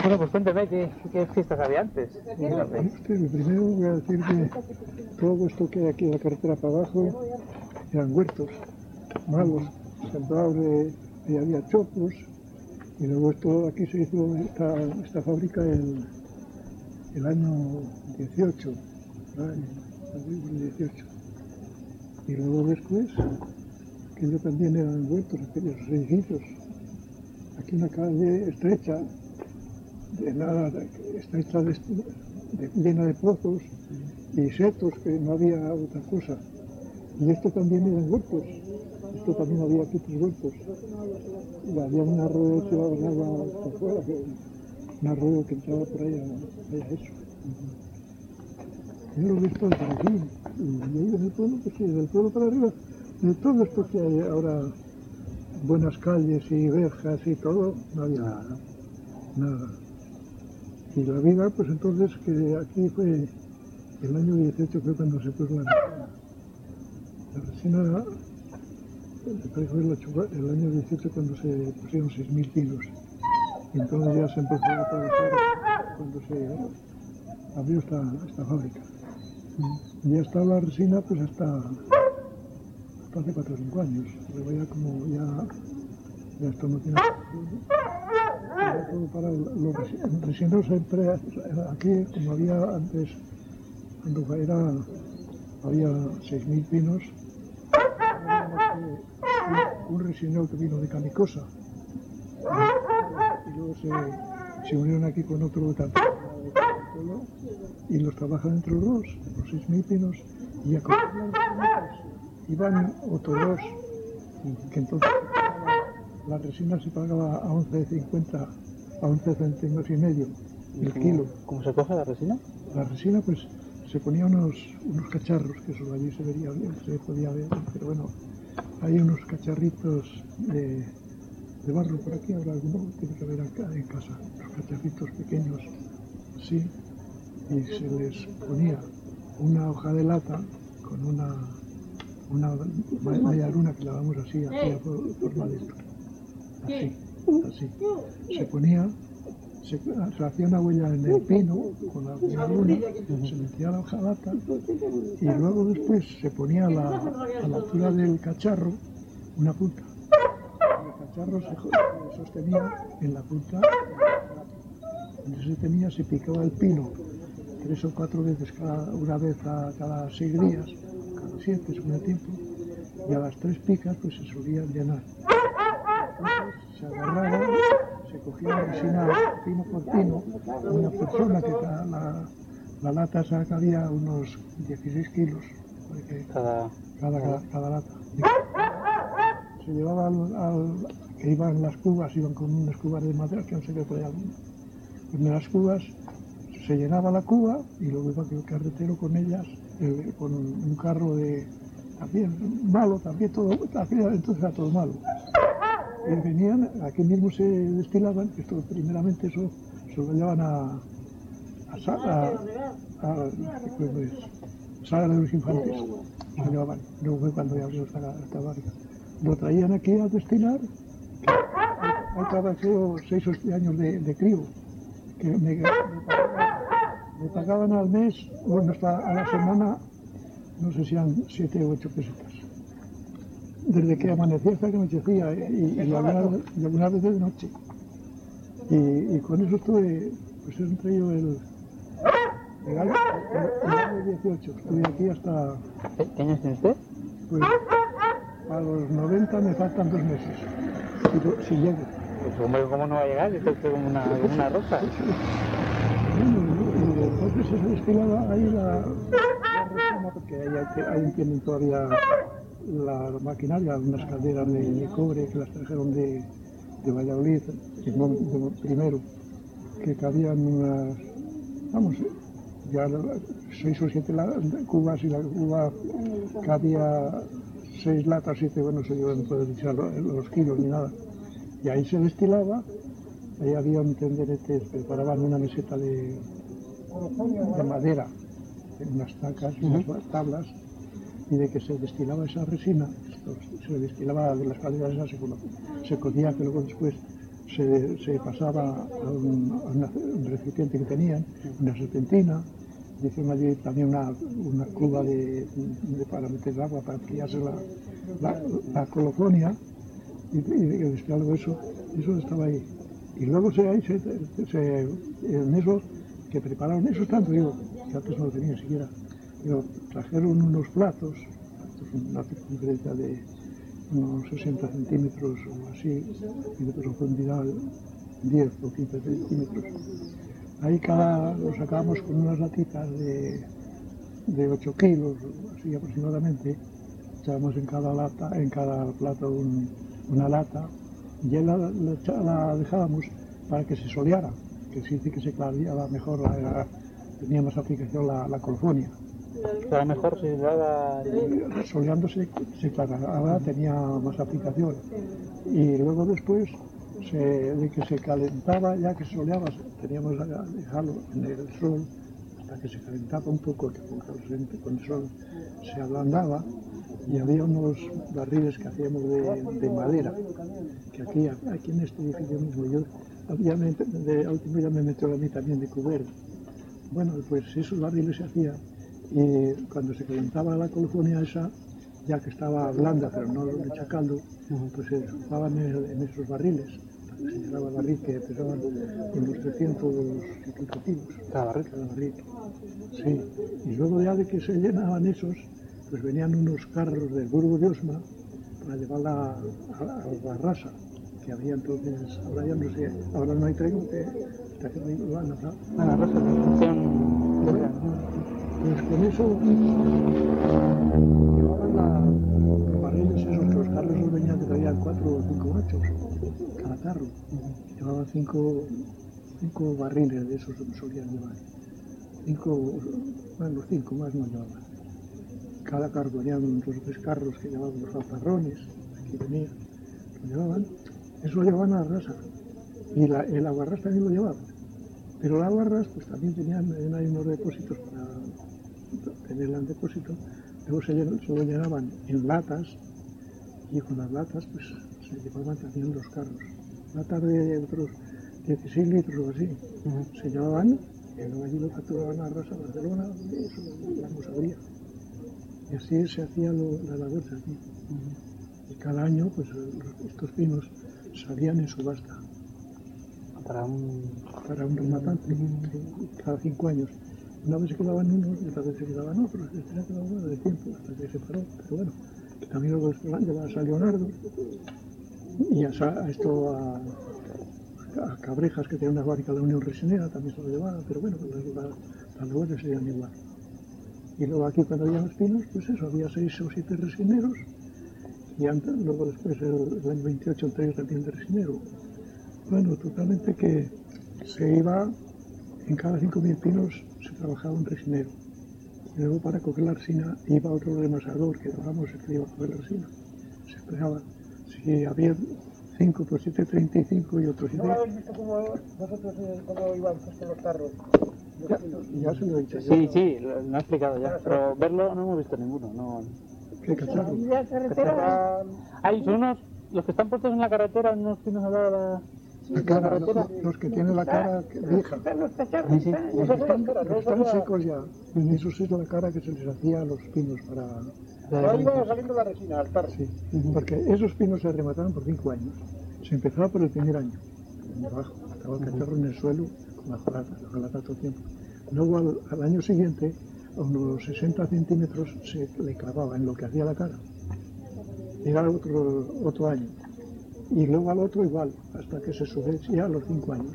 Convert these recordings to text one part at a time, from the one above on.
Bueno, pues cuénteme qué fiestas había antes. Lo primero voy a decir que todo esto que hay aquí en la carretera para abajo eran huertos malos, sembrados y había chopos, y luego esto aquí se hizo esta fábrica el año 18, el 18. Y luego después, que yo también eran huertos, aquellos edificios. Aquí una calle estrecha, estrecha llena de pozos y setos, que no había otra cosa. Y esto también eran huertos, esto también había aquí 3 huertos. Y había un arroyo que daba por fuera, un arroyo que entraba por ahí a eso. Yo lo he visto por aquí, y ahí en el pueblo, pues sí, del pueblo para arriba, de todo esto que hay ahora, buenas calles y verjas y todo, no había nada. Y la vida, pues entonces, que aquí fue el año 18, fue cuando se puso la resina, fue el año 18 cuando se pusieron 6.000 kilos. Y entonces ya se empezó a trabajar cuando se abrió esta fábrica. Y ya está la resina pues hasta hace 4 o 5 años. Luego ya como ya esto no tiene todo para los resinos siempre aquí, como había antes, cuando había 6.000 pinos, un resinero que vino de Camicosa. Y luego se unieron aquí con otro también y los trabajan entre los dos, los 6.000 pinos, y a iban otros 2, que entonces la resina se pagaba a 11,50, a 11 céntimos y medio el kilo. ¿Cómo se coge la resina? La resina pues se ponía unos cacharros, que eso allí se vería bien, se podía ver, pero bueno, hay unos cacharritos de barro por aquí, ahora alguno tiene que haber acá en casa, unos cacharritos pequeños, así, y se les ponía una hoja de lata con una media luna que la damos así, hacía forma de esto, así. Se ponía, se hacía una huella en el pino con la media luna, se metía la hoja de lata y luego después se ponía a la altura del cacharro una punta. El cacharro se sostenía en la punta. Cuando se tenía, se picaba el pino 3 o 4 veces, una vez cada 6 días, cada 7 según el tiempo, y a las 3 picas pues se solía llenar. Entonces se agarraba, se cogía la resina pino por pino, una persona que la lata cabía unos 16 kilos, cada lata. Se llevaba que iban las cubas, iban con unas cubas de madera que no sé qué traían. En las cubas se llenaba la cuba y luego iba el carretero con ellas, con un carro también malo, también todo, entonces era todo malo. Y venían, aquí mismo se destilaban, esto primeramente eso se lo llevaban a Sagra de los Infantes, lo llevaban, luego fue cuando ya abrió esta fábrica. Lo traían aquí a destilar, al trabajo 6 o 7 años de crío, que me pagaban al mes, bueno, hasta a la semana, no sé si eran 7 o 8 pesetas. Desde que amanecía hasta que anochecía, y algunas veces de noche. Y con eso estuve, pues entre ellos el año 18, estuve aquí hasta... ¿Qué años tiene usted? Pues a los 90 me faltan 2 meses, si llego. Pues hombre, ¿cómo no va a llegar? Esto es como una rosa. Bueno, y entonces se destilaba ahí la resina, porque ahí tienen todavía la maquinaria, unas calderas de cobre que las trajeron de Valladolid, primero, que cabían unas, ya 6 o 7 cubas, y la cuba cabía 6 latas, 7, bueno, yo no puedo decir los kilos ni nada. Y ahí se destilaba, ahí había un tenderete, preparaban una meseta de madera, unas tacas, unas tablas, y de que se destilaba esa resina, se destilaba de las calderas esas, se cocía, que luego después se pasaba a un recipiente que tenían, una serpentina, hicieron allí también una cuba para meter agua para enfriarse la colofonia y luego eso estaba ahí. Y luego en eso que prepararon, eso tanto digo, que antes no lo tenía siquiera, pero trajeron unos platos, una circunferencia de unos 60 centímetros o así, y de profundidad 10 o 15 centímetros. Ahí lo sacábamos con unas latitas de 8 kilos, así aproximadamente. Echábamos en cada plato una lata, y la dejábamos para que se soleara, que sí que se clareaba mejor, tenía más aplicación la colofonia. Estaba mejor si se daba... Soleándose se clareaba, tenía más aplicación. Y luego después, de que se calentaba, ya que se soleaba, teníamos que dejarlo en el sol hasta que se calentaba un poco, que con el sol se ablandaba, y había unos barriles que hacíamos de madera, que aquí en este edificio mismo, de último ya me metió a mí también de cubero. Bueno, pues esos barriles se hacían, y cuando se calentaba la colofonia esa, ya que estaba blanda pero no le echa caldo, pues se usaban en esos barriles. Se llenaba el barril, que pesaban unos 300 kilos cada barril. Sí, y luego ya de que se llenaban esos, pues venían unos carros del Burgo de Osma para llevarla a Barrasa, que había entonces, ahora ya no sé, ahora no hay tren, hasta que no van a Barrasa. Pues con eso llevaban los barriles esos, que los carros los venían que traían 4 o 5 machos cada carro. Llevaban 5 barriles de esos que solían llevar. 5 más no llevaban. Cada carro venían 2 o 3 carros que llevaban los alfarrones, aquí venían, lo llevaban. Eso lo llevaban a Barrasa. Y el aguarrás también lo llevaban. Pero el aguarrás pues también hay unos depósitos para tenerla en depósito. Luego se lo llenaban en latas, y con las latas pues se llevaban también los carros. Latas de otros 16 litros o así. Se llevaban, y luego allí lo facturaban a Barrasa, Barcelona, eso no sabría. Y así se hacía la labor aquí. Y cada año pues estos pinos salían en subasta. Para un rematante, cada 5 años. Una vez se quedaban unos y otra vez se quedaban otros, se ha quedado bueno de tiempo hasta que se paró, pero bueno, que también luego llevas a Leonardo y a Cabrejas, que tenía una fábrica de la Unión Resinera, también se lo llevaban, pero bueno, las labores serían igual. Y luego aquí cuando había los pinos, pues eso, había 6 o 7 resineros, y luego después el año 28 entré también de resinero. Bueno, totalmente que se iba, en cada 5.000 pinos se trabajaba un resinero. Y luego para coger la resina iba otro remasador, que digamos el que iba a coger la resina. Se esperaba, si había 5 por 7,35 y otros 7. ¿No habéis visto vosotros cómo iban con los carros? Ya se lo he dicho. Sí, lo ha explicado ya, pero verlo no hemos visto ninguno. No. ¿Qué cacharro? Hay unos, los que están puestos en la carretera, unos pinos al lado de la... La cara, los que tienen la cara vieja. Los cacharros, Sí. Los que están secos ya. Eso es la cara que se les hacía a los pinos para... Ahí va saliendo la resina al tarro. Sí, porque esos pinos se remataban por 5 años. Se empezaba por el primer año, debajo, estaba el cacharro en el suelo con la hojalata todo el tiempo. Luego al año siguiente, a unos 60 centímetros se le clavaba en lo que hacía la cara. Era otro año. Y luego al otro igual, hasta que se subía a los 5 años.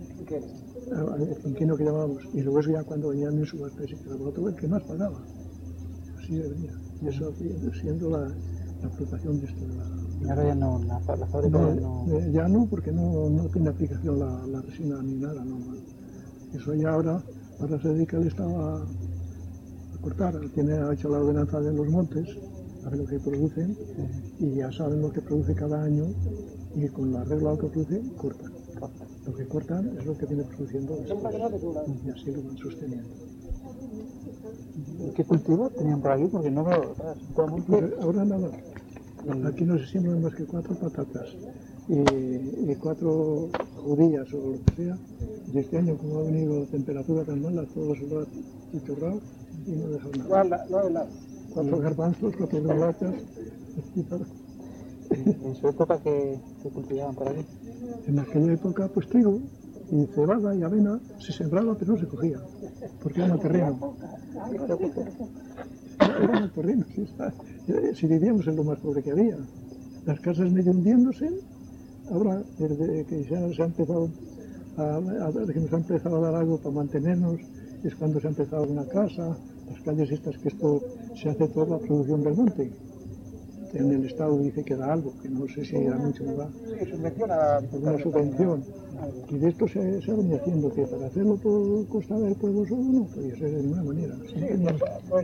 El quinquenio que llamábamos. Y luego ya cuando venían en subasta se quedaba otro, el que más pagaba. Así venía. Y eso siendo la aplicación de esto. Y ahora ya no, la fábrica no... Ya no, porque no tiene aplicación la resina ni nada. No. Eso ya ahora se dedica el Estado a cortar. Ha hecho la ordenanza de los montes, a ver lo que producen, y ya saben lo que produce cada año, y con la regla que produce, cortan. Lo que cortan es lo que viene produciendo después, y así lo van sosteniendo. ¿Qué cultivos tenían por aquí? Porque no veo... Pues ahora nada. Aquí no se siembran más que 4 patatas, y 4 judías o lo que sea. Y este año, como ha venido temperatura tan mala, todo se lo ha chichorrado y no ha dejado nada. 4 garbanzos, 4 garbanzas. ¿En su época que cultivaban por aquí? En aquella época, pues trigo y cebada y avena se sembraba, pero no se cogía, porque era mal terreno. Era mal terreno, sí, si vivíamos en lo más pobre que había. Las casas medio hundiéndose, ahora desde que ya se ha empezado que nos ha empezado a dar algo para mantenernos, es cuando se ha empezado una casa, las calles estas, que esto se hace toda la producción del monte. En el Estado dice que da algo, que no sé si da mucho o da. Una subvención. Y de esto se ha venido haciendo, que para hacerlo por costa del pueblo solo no podía ser de ninguna manera. Pues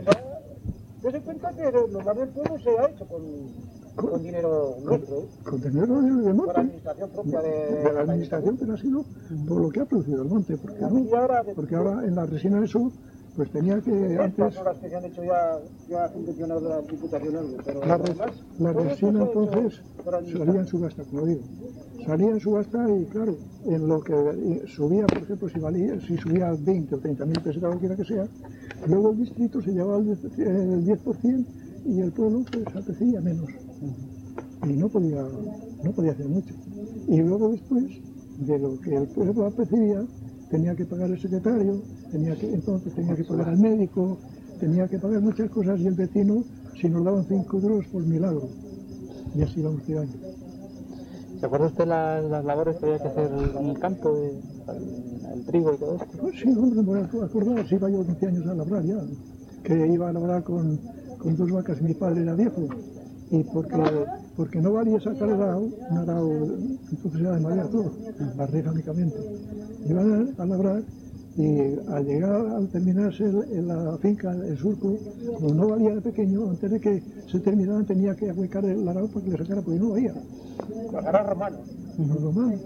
se cuenta que lo más del pueblo se ha hecho con dinero nuestro. Con dinero del monte. Por la administración propia de la administración, pero ha sido por lo que ha producido el monte. Porque ahora en la resina eso, pues tenía que antes... Son las que se han hecho ya subvencionadas de la Diputación, pero la resina entonces salía en subasta, como digo. Salía en subasta y claro, en lo que subía, por ejemplo, si subía 20 o 30.000 pesetas, cualquiera que sea, luego el distrito se llevaba el 10% y el pueblo pues aprecía menos. Y no podía hacer mucho. Y luego después de lo que el pueblo aprecía, tenía que pagar el secretario, entonces tenía que pagar al médico, tenía que pagar muchas cosas y el vecino, si nos daban 5 euros, por milagro. Y así vamos tirando. ¿Se acuerda usted las labores que había que hacer en el campo, el trigo y todo esto? Pues sí, hombre, me voy a acordar, si iba yo 15 años a labrar ya, que iba a labrar con 2 vacas, mi padre era viejo, y porque no valía sacar el arao, un arao, entonces era de madera todo, barriga únicamente. Iban a labrar y al llegar, al terminarse en la finca, el surco, como no valía de pequeño, antes de que se terminaran tenía que ahuecar el arao para que le sacara, porque no valía. Los araos romanos. Los romanos.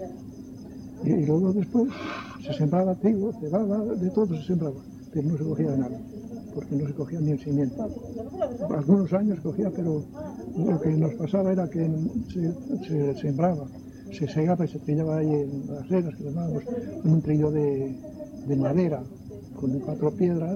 Y luego después se sembraba trigo, cebada, de todo se sembraba, pero no se cogía de nada, porque no se cogía ni el cimiento. Algunos años cogía, pero lo que nos pasaba era que se sembraba, se segaba y se trillaba ahí en las eras, que llamábamos, en un trillo de madera, con 4 piedras,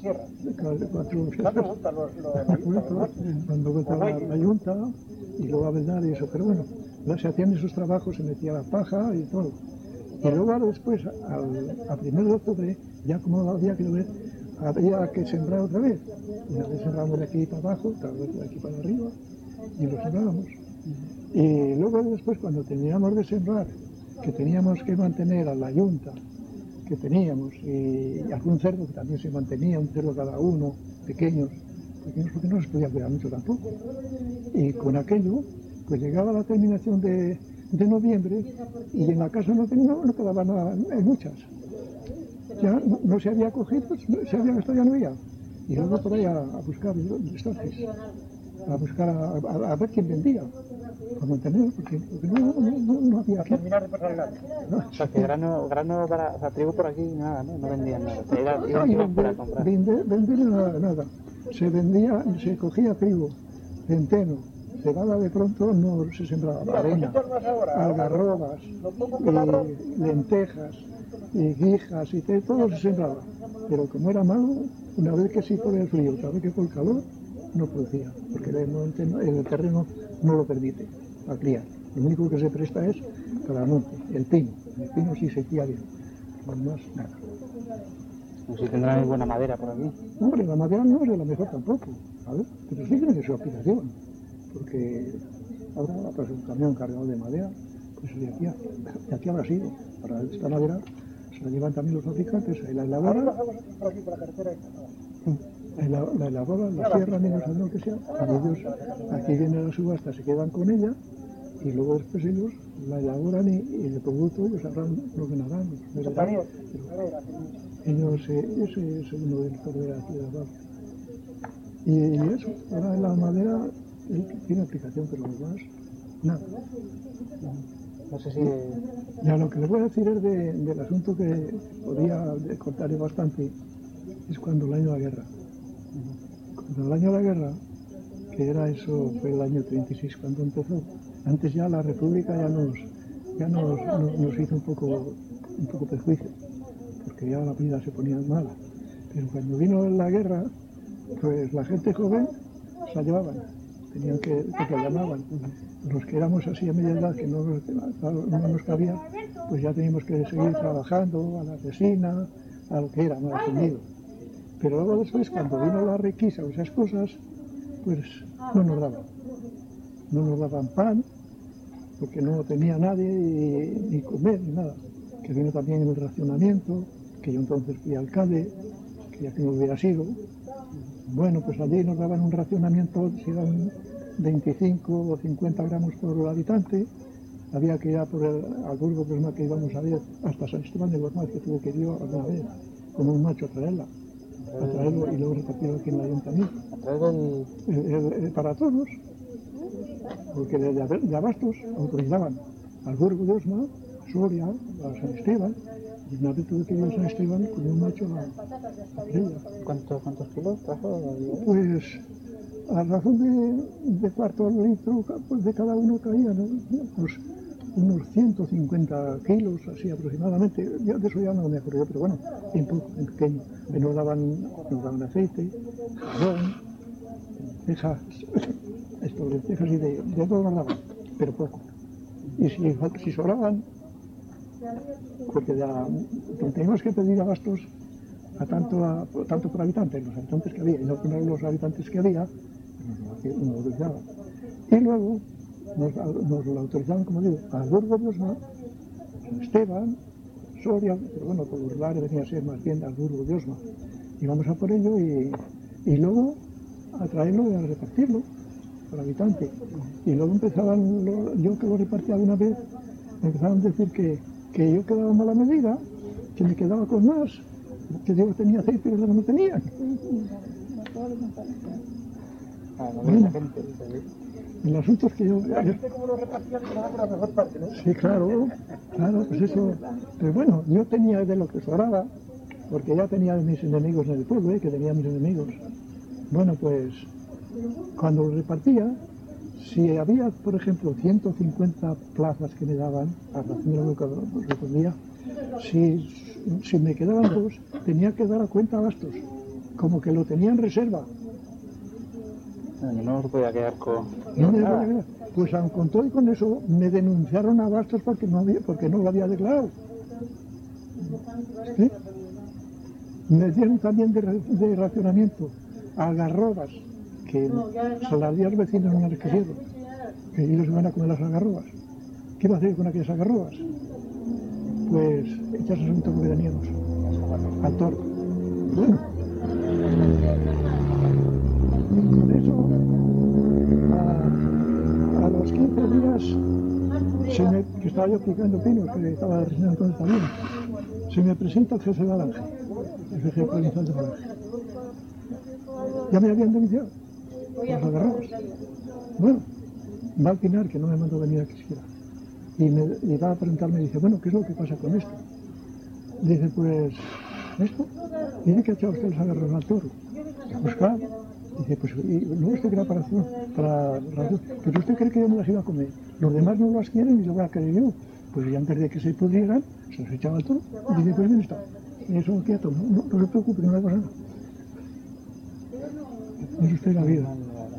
cuando vuelta la yunta y luego a velar y eso, pero bueno, se hacían esos trabajos, se metía la paja y todo. Y luego después, a 1 de octubre, ya como había que llover, había que sembrar otra vez. Y una vez sembramos de aquí para abajo, otra vez de aquí para arriba, y lo sembrábamos. Y luego después, cuando terminamos de sembrar, que teníamos que mantener a la yunta que teníamos, y algún cerdo que también se mantenía, un cerdo cada uno, pequeños porque no se podía cuidar mucho tampoco. Y con aquello, pues llegaba la terminación de noviembre y en la casa no quedaba nada, muchas. Ya no se había cogido, se había gastado, ya no había. Y luego por ahí a buscar estantes, a buscar a ver quién vendía, para mantenerlo, porque no había. Terminar de pasar el año. O sea, que grano para, o sea, trigo por aquí, nada, ¿no? No vendían nada. Iban para comprar. Vender nada. Se cogía trigo, centeno, cebada de pronto no se sembraba, avena, algarrobas, lentejas, y guijas y todo se sembraba. Pero como era malo, una vez que sí por el frío, otra vez que por el calor, no producía, porque el terreno no lo permite a criar. Lo único que se presta es para el monte, el pino. El pino sí se cría bien, lo demás nada. No sé si tendrán buena madera por aquí. Hombre, la madera no es de la mejor tampoco, ¿sabes? Pero sí tiene su aplicación, porque ahora pues, un camión cargado de madera, pues de aquí habrá sido. Para esta madera se la llevan también los fabricantes, ahí la elaboran. La elaboran, la cierran y no saben lo que sea, y ellos aquí vienen a la subasta, se quedan con ella y luego después ellos la elaboran y el producto ellos sabrán lo que ganarán. Ellos, ese es uno de los de aquí de la barca. Y eso, ahora la madera tiene aplicación, pero lo demás, nada. No sé si... Ya lo que les voy a decir es del asunto que podría contarle bastante, es cuando el año de la guerra. Cuando el año de la guerra, que era eso, fue el año 36 cuando empezó, Antes ya la República nos hizo un poco perjuicio, porque ya la vida se ponía mala. Pero cuando vino la guerra, pues la gente joven se la llevaban, tenían que la llamaban. Los que éramos así a media edad, que no nos cabía, pues ya teníamos que seguir trabajando a la resina, a lo que era más tendido. Pero luego después, cuando vino la requisa o esas cosas, pues no nos daban. No nos daban pan, porque no tenía nadie ni comer ni nada. Que vino también el racionamiento, que yo entonces fui alcalde, que ya que no hubiera sido. Bueno, pues allí nos daban un racionamiento, si eran 25 o 50 gramos por habitante. Había que ir a por al Burgos Biosma, que íbamos a ver hasta San Esteban de Gormaz, que tuvo que ir yo alguna vez, como un macho a traerlo y luego repartirlo aquí en el ayuntamiento. Para todos, porque de abastos autorizaban al Burgos Biosma, a Soria, a San Esteban, y una vez tuve que ir a San Esteban con un macho a traerla. ¿Cuántos kilos trajo? Pues a razón de cuarto litro pues de cada uno caían, ¿no? Pues unos 150 kilos, así aproximadamente. Yo de eso ya no me acuerdo, pero bueno, en pequeño. Nos daban aceite, jabón, lentejas, lentejas y de todo nos daban, pero poco. Y si sobraban, porque ya teníamos que pedir abastos a tanto por habitante, los habitantes que había, y no poner los habitantes que había, nos autorizaban. Y luego nos lo autorizaban, como digo, a Burgos Biosma, San Esteban, Soria, pero bueno, por los lares venía a ser más bien al Burgos Biosma. Íbamos a por ello y luego a traerlo y a repartirlo por habitante. Y luego empezaban, yo que lo repartía alguna vez, me empezaban a decir que yo quedaba mala medida, que me quedaba con más, que yo tenía aceite y no tenía. Bueno, el asunto es que yo... ¿Cómo lo repartían? Por la mejor parte, ¿no? Sí, claro, pues eso. Pero bueno, yo tenía de lo que sobraba, porque ya tenía mis enemigos en el pueblo, que tenía mis enemigos. Bueno, pues cuando lo repartía, si había, por ejemplo, 150 plazas que me daban, a razón de lo que respondía, si me quedaban dos, tenía que dar a cuenta abastos, como que lo tenía en reserva. No os voy a quedar con... No me voy a quedar. Pues aun con todo y con eso, me denunciaron a abastos porque no lo había declarado. ¿Sí? Me dieron también de racionamiento algarrobas, que se las di a los vecinos una vez que hicieron, que ellos iban a comer las algarrobas. ¿Qué iba a hacer con aquellas algarrobas? Pues echarse un toque de nieves al toro. Bueno, y con eso, a los 15 días, que estaba yo picando pinos, que estaba recién entonces también, se me presenta el jefe de Alange, el jefe provincial de Alange. Ya me habían denunciado las algarrobas. Bueno, va al Pinar, que no me mandó venir aquí siquiera. Y va a preguntarme, dice, bueno, ¿qué es lo que pasa con esto? Dice, pues, ¿esto? Dice que ha echado usted los algarrobas al toro. Pues claro. Dice, pues, no usted crea para ración. Pero usted cree que yo me las iba a comer. Los demás no las quieren y yo voy a querer yo. Pues ya antes de que se pudrieran, se los echaba al toro. Y dice, pues bien está. Y eso quieto, no se preocupe, no le pasa nada. Es usted la vida.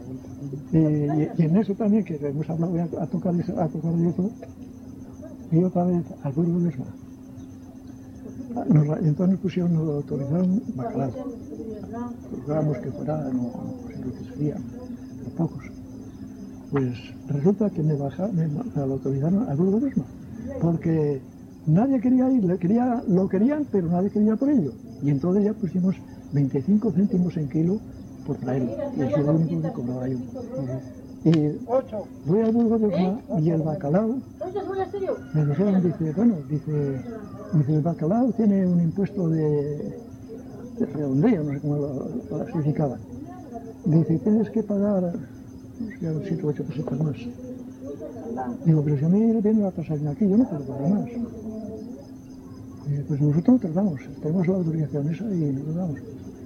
Y en eso también, que hemos hablado a tocar de eso, y otra vez al Burgos Biosma. Entonces nos pusieron, nos autorizaron bacalao. Procuramos que fuera, no sé lo que serían, pero pocos. Pues resulta que me lo autorizaron al Burgos Biosma, porque nadie quería ir, lo querían, pero nadie quería por ello. Y entonces ya pusimos 25 céntimos en kilo por traerlo, y eso es lo único que cobraba yo. Y voy al Burgos Biosma y el bacalao, me dijeron, dice, el bacalao tiene un impuesto de redondeo, no sé cómo lo clasificaban. Dice, tienes que pagar, no sé, 7 o 8 pesetas más. Digo, pero si a mí viene la tasación aquí, yo no puedo pagar más. Dice, pues nosotros tardamos, tenemos la autorización esa y nos damos.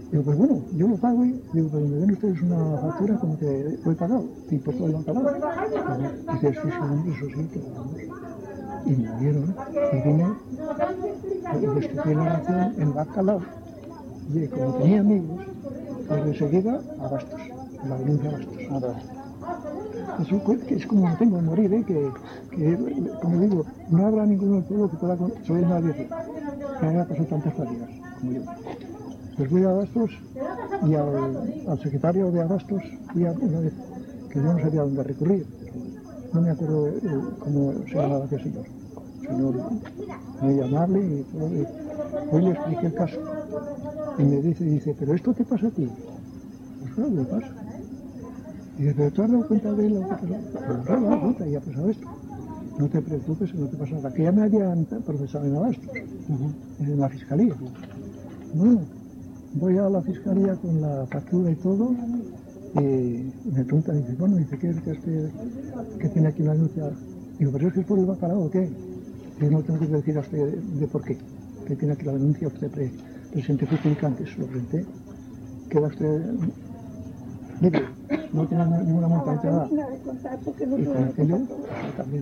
Digo, pues bueno, yo lo pago y digo, pues me den ustedes una factura como que lo he pagado, impuesto lo he pagado. Dice, sí, hombre, eso sí, que vamos. Y me dieron, y vine, y estudié la nación en Bacalao. Y como tenía amigos, pues enseguida a Bastos, a la denuncia a Bastos. Es como no tengo de morir, que, como digo, no habrá ninguno del pueblo que pueda saber nadie que haya pasado tantas fatigas como yo. Pues fui a Bastos y al secretario de Abastos fui una vez, que yo no sabía dónde recurrir, no me acuerdo cómo se llamaba aquel señor. Señor muy amable y todo. Hoy le expliqué el caso y me dice, ¿pero esto te pasa a ti? Pues claro, me pasa. Y dice, ¿pero tú has dado cuenta de lo que pasó? Pues claro, me he dado cuenta y ha pasado esto. No te preocupes, no te pasa nada. Que ya me habían procesado en Abastos, en la fiscalía. Bueno, voy a la fiscalía con la factura y todo, y me preguntan, dice, bueno, dice, ¿qué tiene aquí la denuncia? Digo, ¿pero es que es por el bacalao o qué? Yo no tengo que decir a usted de por qué. Que tiene aquí la denuncia, usted presente justificante, se lo presenté. Queda usted libre, no tiene ninguna multa, no tiene nada. Y con aquello, también.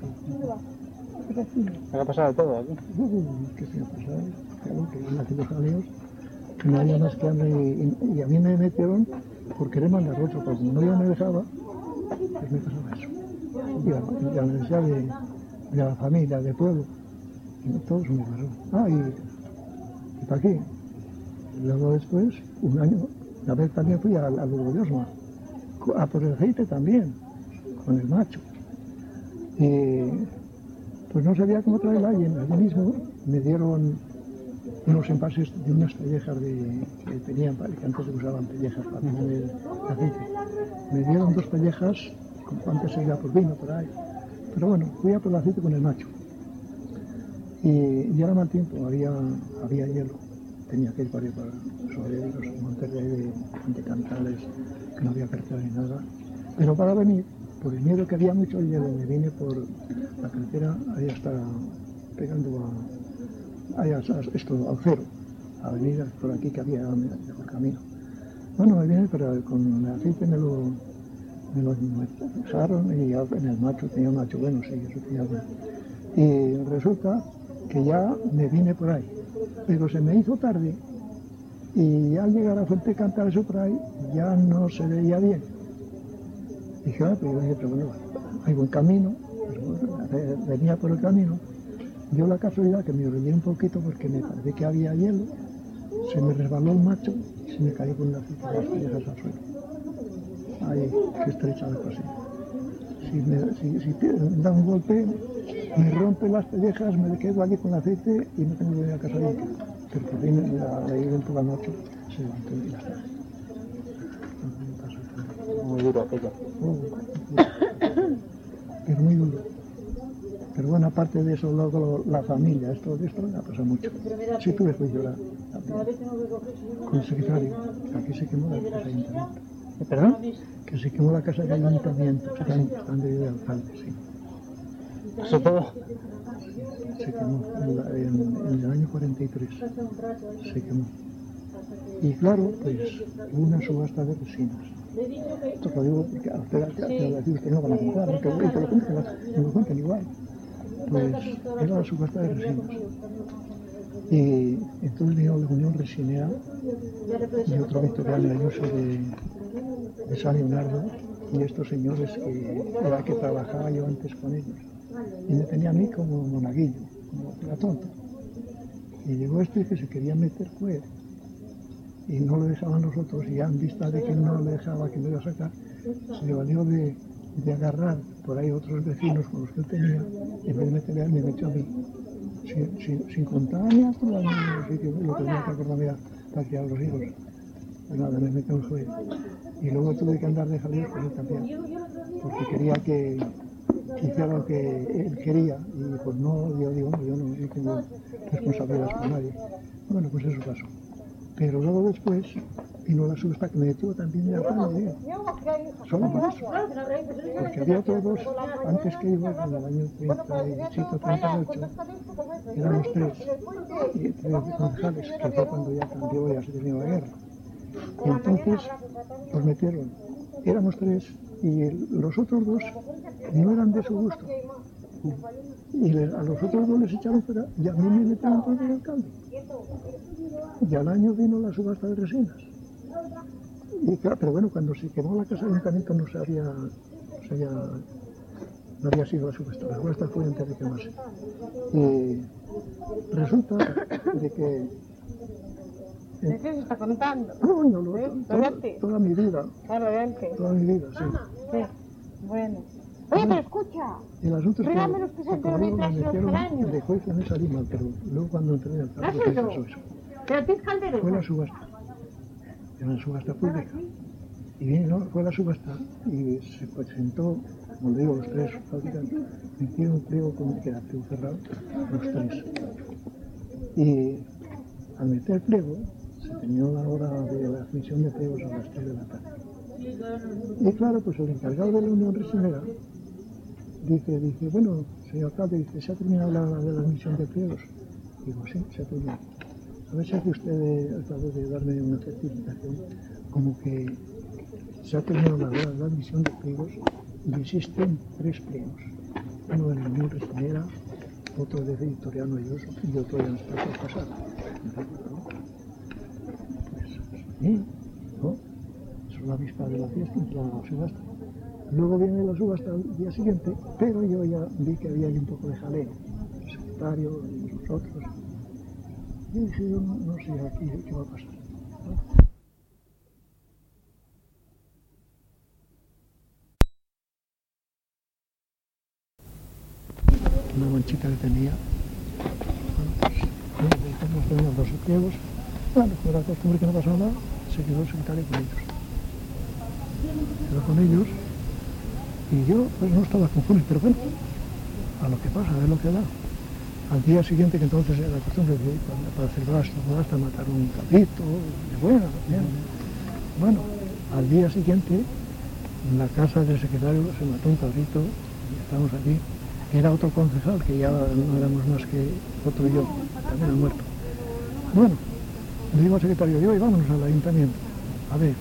Me ha pasado todo aquí. ¿Qué se me ha pasado? Claro, que en aquellos años no había más que hambre y a mí me metieron por querer mandar otro, porque como no yo me dejaba, pues me pasaba eso. Y la necesidad de la familia, del pueblo, y todo eso me pasó. Y para aquí. Luego después, un año, una vez también fui al Burgo de Osma, a por el aceite también, con el macho. Y pues no sabía cómo traerla y allí mismo me dieron unos envases de unas pellejas que tenían, que antes se usaban pellejas para tener el aceite. Me dieron 2 pellejas, como antes se iba por vino por ahí. Pero bueno, fui a por el aceite con el macho. Y ya era mal tiempo, había hielo. Tenía que ir para sobre los montes de Cantales, que no había carretera ni nada. Pero para venir, por el miedo que había mucho hielo, me vine por la carretera, ahí hasta pegando al cero, avenidas por aquí que había mejor camino. Bueno, me vine, pero con el aceite me lo usaron y en el macho, tenía un macho bueno, sí, eso tenía bueno. Y resulta que ya me vine por ahí, pero se me hizo tarde y al llegar a Fuente Cantar, eso por ahí, ya no se veía bien. Dije, pero bueno, hay buen camino, venía por el camino. Dio la casualidad que me orillé un poquito porque me parecía que había hielo, se me resbaló el macho y se me cayó con las pellejas al suelo. Ahí, que estrecha de pasillo. Si te da un golpe, me rompe las pellejas, me quedo aquí con el aceite y no tengo que venir a casa de pero por fin la ir por la noche, se levantó y ya está. Muy duro aquello. Pero muy duro. Pero bueno, aparte de eso, luego la familia, esto me ha pasado mucho. Sí, tuve que llorar con el secretario, aquí se quemó la casa de ayuntamiento. ¿Perdón? Que se quemó la casa de ayuntamiento, están de alcalde, sí. ¿Eso todo? Se quemó en el año 43, se quemó. Y claro, pues hubo una subasta de resinas. Esto lo digo porque a ustedes que no van a comprar, aunque te lo cuenten igual. Pues era la subasta de resinas. Y entonces vino la Unión Resinea y otro victoriano Ayuso de San Leonardo y estos señores que trabajaba yo antes con ellos. Y me tenía a mí como monaguillo, como era tonto. Y llegó este que se quería meter fuera y no lo dejaban los otros, y ya en vista de que no le dejaba, que me iba a sacar, se le valió de agarrar por ahí otros vecinos con los que él tenía, y en vez de meterle a él, me metió a mí. Sin contarme hasta la misma sitio, lo tenía que acordarme para criar a los hijos. Pues nada, me metió en juez. Y luego tuve que andar de jaleo con él también, porque quería que hiciera lo que él quería, y pues no, yo digo, yo no tengo responsabilidades con nadie. Bueno, pues eso pasó. Pero luego después vino la subasta que me detuvo también de alcalde, solo por eso. Porque había todos, antes que iba en el año 37 38, éramos 3 concejales, que fue cuando ya cambió, ya se terminó la guerra. Y entonces los metieron. Éramos 3 y los otros 2 no eran de su gusto. Y a los otros 2 les echaron fuera y a mí me metieron por el alcalde. Y al año vino la subasta de resinas. Y claro, pero bueno, cuando se quemó la casa del ayuntamiento no había sido la subasta. La subasta fue antes de quemarse. Y resulta de que... ¿De qué se está contando? Toda mi vida. Claro, de antes. Toda mi vida, sí. Sí, bueno. Oye, pero escucha. Y el asunto es que Tráigame los presentes de me mientras los metieron extraños. de juez y me salí mal, pero luego cuando entré en el cargo ¿Has oído? pasó eso. ¿Pero tienes caldereta? Fue la subasta. Era una subasta pública. Y bien, ¿no? Fue la subasta y se presentó, como digo, los 3 fabricantes, me hicieron un pliego como que era pliego cerrado, los 3. Y al meter pliego, se tenía la hora de la admisión de pliegos a las 3 de la tarde. Y claro, pues el encargado de la Unión Resinera dice, bueno, señor alcalde, dice, ¿se ha terminado la admisión de pliegos? Digo, sí, se ha terminado. A ver si hace usted el favor de darme una certificación como que se ha terminado la admisión de pliegos y existen 3 pliegos. Uno de la Unión Resinera, otro de Victoriano Ayuso y otro de nuestro pasado. ¿No? Eso es la víspera de la fiesta y la subasta. Luego viene la subasta al día siguiente, pero yo ya vi que había ahí un poco de jaleo. El secretario y los otros. Y dije, yo no sé aquí qué va a pasar. ¿No? Una manchita que tenía. Bueno, pues hemos tenido 2 pliegos. Bueno, como era costumbre que no pasaba nada, se quedó el secretario con ellos. Quedó con ellos y yo pues no estaba conforme, pero bueno, a lo que pasa, a ver lo que da. Al día siguiente, que entonces era costumbre de para celebrar esta subasta, matar un cabrito, de bueno, bien. Bueno, al día siguiente, en la casa del secretario se mató un cabrito, y estábamos allí. Era otro concejal, que ya no éramos más que otro y yo, también ha muerto. Bueno, le digo al secretario, digo, vámonos al ayuntamiento, a ver.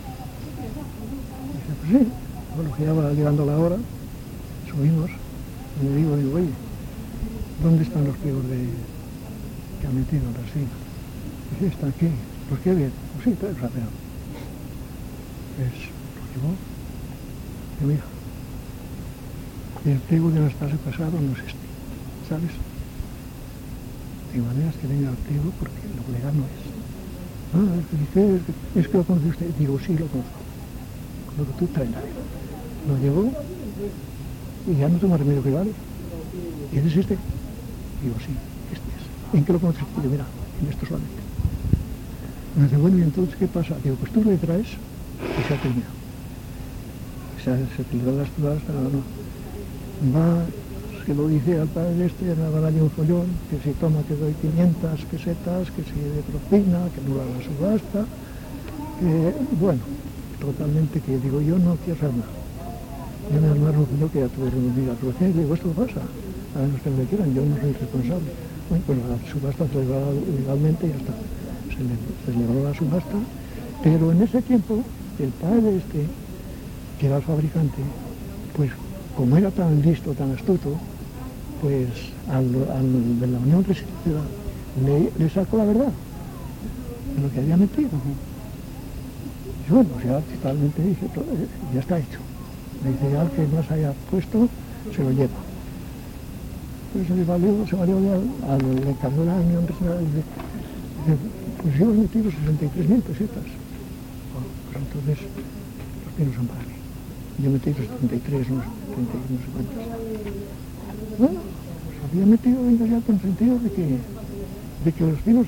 Dice, pues sí, bueno, que ya va llegando la hora, subimos, y le digo, oye, ¿dónde están los pliegos que han metido en resina? Dice, están aquí, pues qué bien, pues sí, trae rápido. Pues, lo llevó, y me dijo, el pliego de nuestro pasado no es este, ¿sabes? De maneras que venga el pliego porque lo legal no es. Ah, es que lo conoce usted. Digo, sí, lo conozco. Lo que tú traes. Lo llevó y ya no tengo remedio que vale. ¿Y es este? Digo, sí, este es. ¿En qué lo conoces? Digo, mira, en esto solamente. Me dice, bueno, ¿y entonces qué pasa? Digo, pues tú le traes y se ha terminado. Se celebró las subastas, no. Va, que lo dice al padre este, me va a darle un follón, que si toma te doy 500 pesetas, que si de propina, que no la subasta, que bueno, totalmente que digo, yo no quiero hacer nada. Yo me armaron un follón que ya tuve reunida la solución y digo, esto pasa, a los que me quieran, yo no soy responsable. Bueno, pues la subasta se celebraba legalmente y ya está. Se celebró la subasta, pero en ese tiempo el padre este, que era el fabricante, pues como era tan listo, tan astuto, pues al de la Unión Resinera le sacó la verdad de lo que había metido. Y bueno, pues ya totalmente dije, ya está hecho. Me dice, ya el que más haya puesto, se lo lleva. Pues se valió al encargado de la Unión Resinera, dice, pues yo he metido 63.000 pesetas. Bueno, pues entonces los pinos son para mí. Yo metí 73, no sé cuántos. Bueno, pues había metido ellos ya con el sentido de que los pinos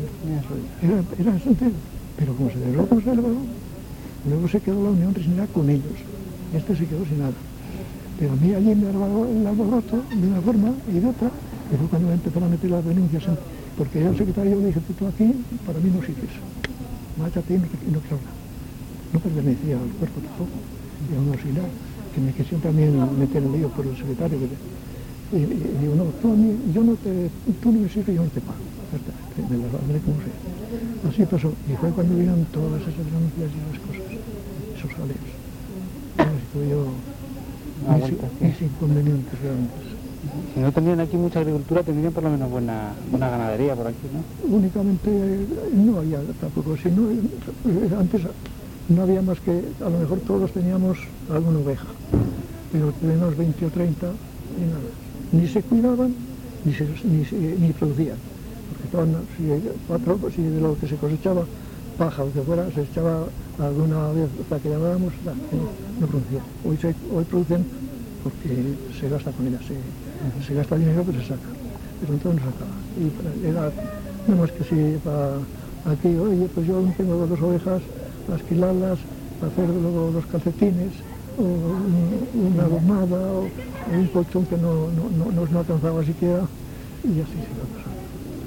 eran sentido. Pero como se celebró, luego se quedó la Unión Resinera con ellos. Este se quedó sin nada. Pero a mí allí me armó el alboroto de una forma y de otra. Y fue cuando me empezaron a meter las denuncias. Porque yo al secretario le dije, tú aquí, para mí no sirves. Márchate y no quiero nada. No pertenecía al cuerpo tampoco. Y a un auxiliar, que me quisieron también meter en lío por el secretario. Y digo, no, tú no me sirves, yo no te pago. me las valdré como sea. Así pasó, y fue cuando vieron todas esas denuncias y las cosas, esos jaleos. Así tuve yo mis inconvenientes realmente. Si no tendrían aquí mucha agricultura, tendrían por lo menos buena ganadería por aquí, ¿no? Únicamente no había tampoco, sino antes no había más que, a lo mejor todos teníamos alguna oveja, pero tuvimos 20 o 30 y nada. Ni se cuidaban, ni producían. Porque si de lo que se cosechaba, paja o que fuera, se echaba alguna vez la que llamábamos, no producía. Hoy producen porque se gasta con ellas, se gasta dinero pero se saca, pero entonces no sacaba. Y era, no más que si para aquí, oye, pues yo tengo 2 ovejas, para esquilarlas, para hacer luego los calcetines, o una gomada, o un colchón que no alcanzaba siquiera, y así se iba pasando.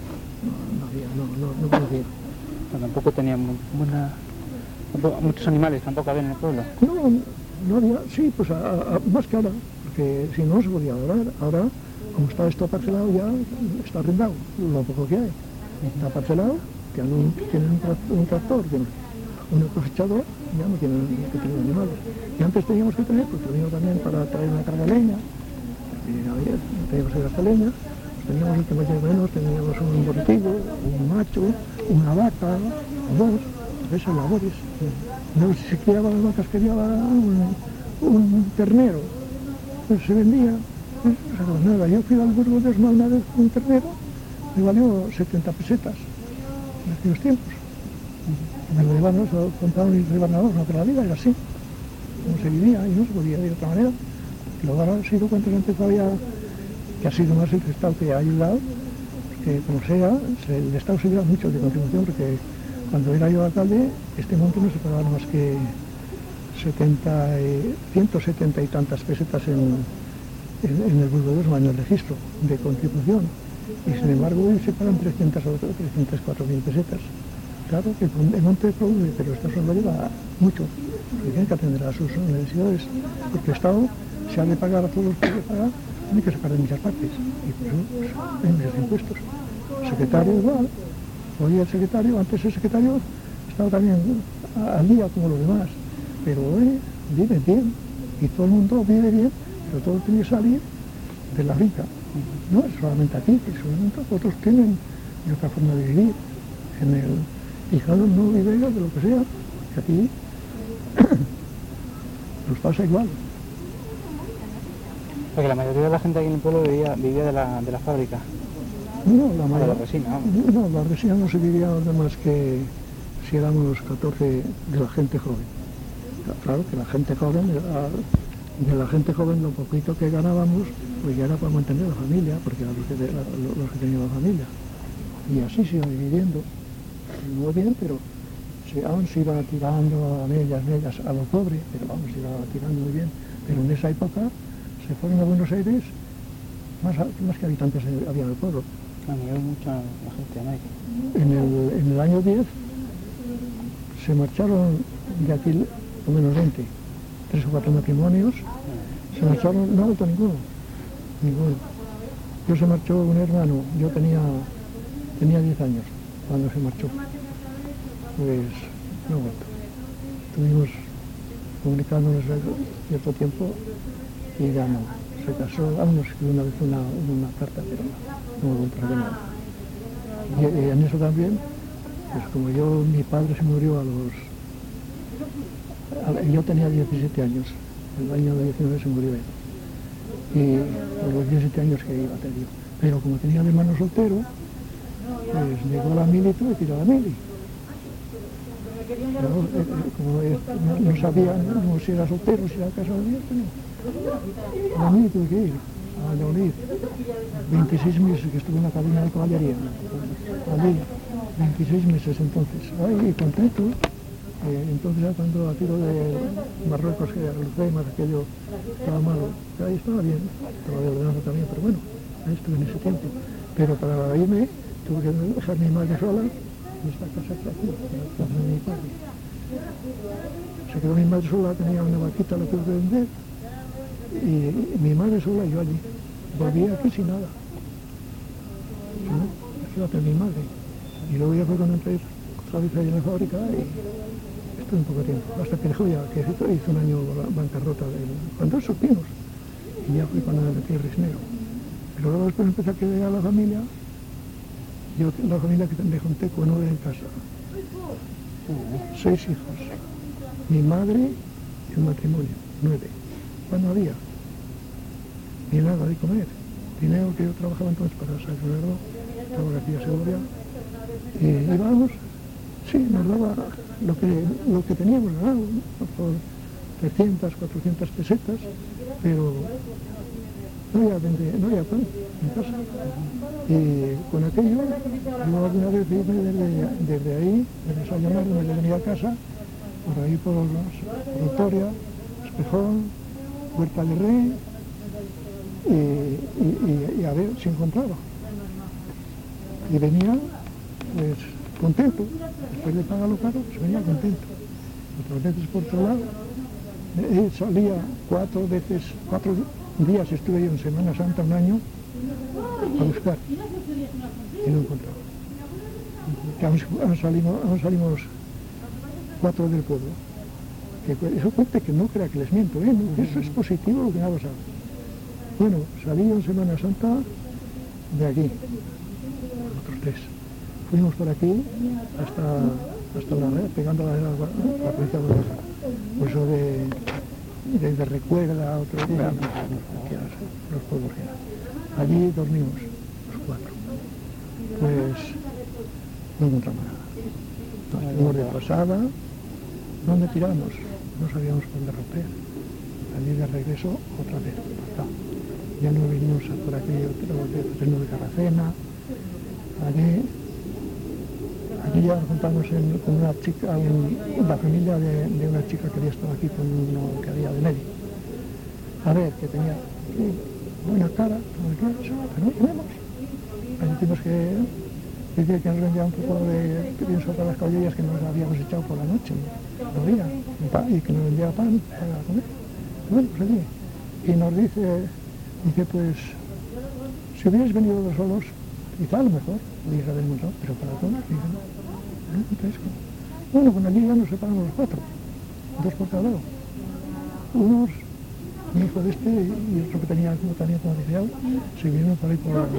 No producía. Pero tampoco tenían muchos animales, tampoco había en el pueblo. No había, sí, pues más que ahora, porque si no se podía hablar. Ahora, como está esto parcelado, ya está arrendado, lo poco que hay. Está parcelado, tienen un tractor, un cosechador, ya no tienen que tener animales. Y antes teníamos que tener, porque teníamos también para traer una carga de leña, no teníamos que gastar leña, teníamos el que más o menos, teníamos un borriquillo, un macho, una vaca, o 2, esas labores. No, si se criaba las vacas, criaba un ternero, pues se vendía, pues nada. Yo fui al Burgos de Osma una vez con un ternero, me valió 70 pesetas en aquellos tiempos. Me lo llevaron, eso contaban y lo iban a no, pero la vida era así, como se vivía y no se podía de otra manera. Y luego ahora ha sido cuando se empezó ya, que ha sido más el Estado que ha ayudado, que como sea, el Estado se lleva mucho de contribución, porque cuando era yo alcalde, este monte no se pagaba más que 170 y tantas pesetas en el Burgos de Osma, en el registro de contribución, y sin embargo hoy se pagan 300 o 304.000 pesetas. Claro que el monte produce, pero esto solo lleva mucho, porque tiene que atender a sus necesidades, porque el Estado se ha de pagar a todos los que hay que pagar, tiene que sacar de muchas partes, y por eso pues, hay muchos impuestos. El secretario igual, hoy el secretario, antes el secretario estaba también al día como los demás, pero hoy vive bien, y todo el mundo vive bien, pero todo tiene que salir de la rica. No es solamente aquí, que solamente otros tienen otra forma de vivir. Y cada uno vive de lo que sea, que aquí nos pasa igual. Porque la mayoría de la gente aquí en el pueblo vivía de la fábrica. No, la mayoría. De la resina, vamos. No, la resina no se vivía nada más que si éramos 14 de la gente joven. Claro que la gente joven, de la gente joven lo poquito que ganábamos, pues ya era para mantener la familia, porque eran los que tenían la familia. Y así se iba dividiendo. Muy bien, pero aún se iba tirando a medias a lo pobre, pero vamos, se iba tirando muy bien. Pero en esa época se fueron a Buenos Aires, más que habitantes había en el pueblo. Hay mucha la gente de América. En el año 10 se marcharon de aquí por menos 20, 3 o 4 matrimonios, se marcharon, no ha vuelto ninguno. Yo se marchó un hermano, yo tenía 10 años cuando se marchó, pues no ha vuelto. Estuvimos comunicándonos cierto tiempo y ya no. Se casó, aún nos escribió una vez una carta, pero no me vuelto a saber nada. Y en eso también, pues como mi padre se murió yo tenía 17 años, el año 19 se murió él. Y a los 17 años que iba a tener yo. Pero como tenía un hermano soltero, pues llegó a la mili y tuve que ir a la mili. Como no sabía si era soltero, si era casado, a la mili tuve que ir, a Valladolid. 26 meses que estuve en la academia de caballería, allí, 26 meses entonces. Ay, contento. Entonces era cuando a tiro de Marruecos, que Alzheimer, aquello estaba malo. Ahí estaba bien, estaba de ordenanza también, pero bueno, ahí estuve en ese tiempo. Pero para irme tuve que dejar mi madre sola y esta casa que aquí, la casa de mi padre. Se quedó mi madre sola, tenía una vaquita, la tuve que vender, y mi madre sola y yo allí. Volví aquí sin nada. ¿No? Fíjate, mi madre. Y luego ya fue cuando entré otra vez ahí en la fábrica y estuve un poco de tiempo, hasta que dejó ya, que hizo un año bancarrota cuando supimos. Y ya fue cuando me metí el Risnero. Pero luego después empecé a quedar a la familia. Yo, la familia que me junté con 9 en casa. 6 hijos. Mi madre y un matrimonio, 9. ¿Cuándo había? Ni nada de comer. Dinero que yo trabajaba entonces para San Fernando, estaba aquí a Segovia. Y íbamos, sí, nos daba lo que teníamos ganado, por 300, 400 pesetas, pero no había pan en casa. Y con aquello, yo alguna vez vine desde ahí, desde Sayamar, donde venía a casa, por ahí por Victoria, Espejón, Huerta de Rey, y a ver si encontraba. Y venía, pues, contento, después de pagar lo caro, pues venía contento. Otras veces por otro lado, salía 4 días estuve yo en Semana Santa, un año, a buscar, y no encontraba. Aún salimos 4 del pueblo. Eso cuente que no crea que les miento, eso es positivo lo que me ha pasado. Bueno, salí en Semana Santa de aquí, otros 3. Fuimos por aquí hasta la red, pegando a la provincia de Guadalajara. Por eso de Recuerda, otro día, los pueblos que eran. Allí dormimos, los 4. Pues no encontramos nada. Nos fuimos de pasada, ¿dónde tiramos? No sabíamos por dónde romper. Allí de regreso, otra vez, acá. Ya no vinimos por aquí, otro de Carracena. Allí ya nos juntamos con una chica, la familia de una chica que había estado aquí con uno que había de medio. A ver, que tenía buena cara, pero no tenemos. Ahí tuvimos que decir que nos vendía un poco de pienso para las caballerías que nos habíamos echado por la noche, no había, y que nos vendía pan para comer. Bueno, pues allí. Y nos dice pues, si hubierais venido dos solos, quizá a lo mejor hubiera haber montado, pero para todos, dice, no. Entonces, bueno, con allí ya nos separamos los 4, 2 por cada lado. Unos, un hijo de este y otro que tenía como licenciado, se vinieron por ahí por la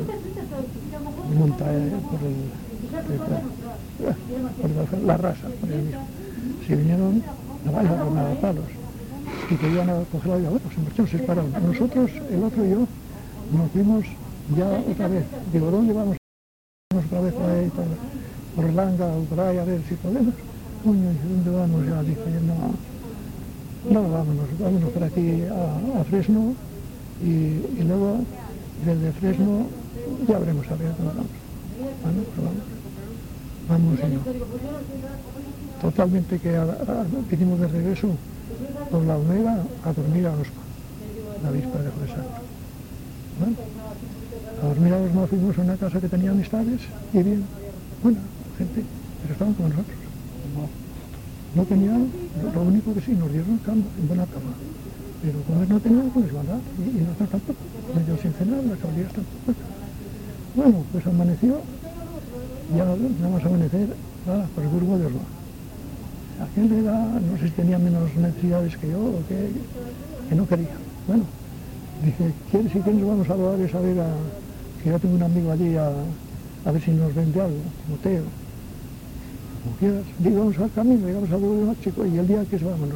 raza, por el mismo. Se vinieron a bailar con nada palos y querían coger la vida. Bueno, se marcharon, se separaron. Nosotros, el otro y yo, nos fuimos ya otra vez. Digo, ¿dónde vamos? Otra vez por ahí, por Langa o por ahí, a ver si podemos. Coño, ¿dónde vamos? Ya dije, no, vámonos por aquí a Fresno y luego desde Fresno ya veremos a ver dónde vamos. Bueno, pues vamos y no. Totalmente que vinimos de regreso por la Olmeda a dormir a Osma, la víspera de Jueves Santo. Bueno, a dormir a Osma fuimos a una casa que tenía amistades y bien, buena gente, pero estaban con nosotros. No tenían, lo único que sí, nos dieron cama, en buena cama, pero comer no tenían, pues igualdad, y nosotros tampoco, ellos sin cenar, las caballerías tampoco. Bueno, pues amaneció, ya nada más amanecer, por el Burgo de Osma. Aquel era, no sé si tenía menos necesidades que yo o que no quería. Bueno, dije, si quieres vamos a Loares a ver que yo tengo un amigo allí a ver si nos vende algo, Timoteo. Como quieras. Digo, vamos al camino, llegamos al Burgo de Chico y el día que vámonos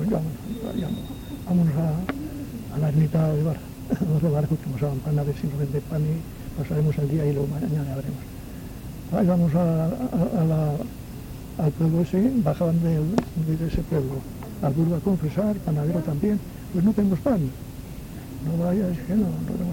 a la ermita de Bar. Vamos a Bar, justo pan, a ver si nos vende pan y pasaremos el día y luego mañana ya veremos. Ahí vamos al pueblo ese, bajaban de ese pueblo al Burgo a confesar, panadero también, pues no tenemos pan. No vaya, es que no.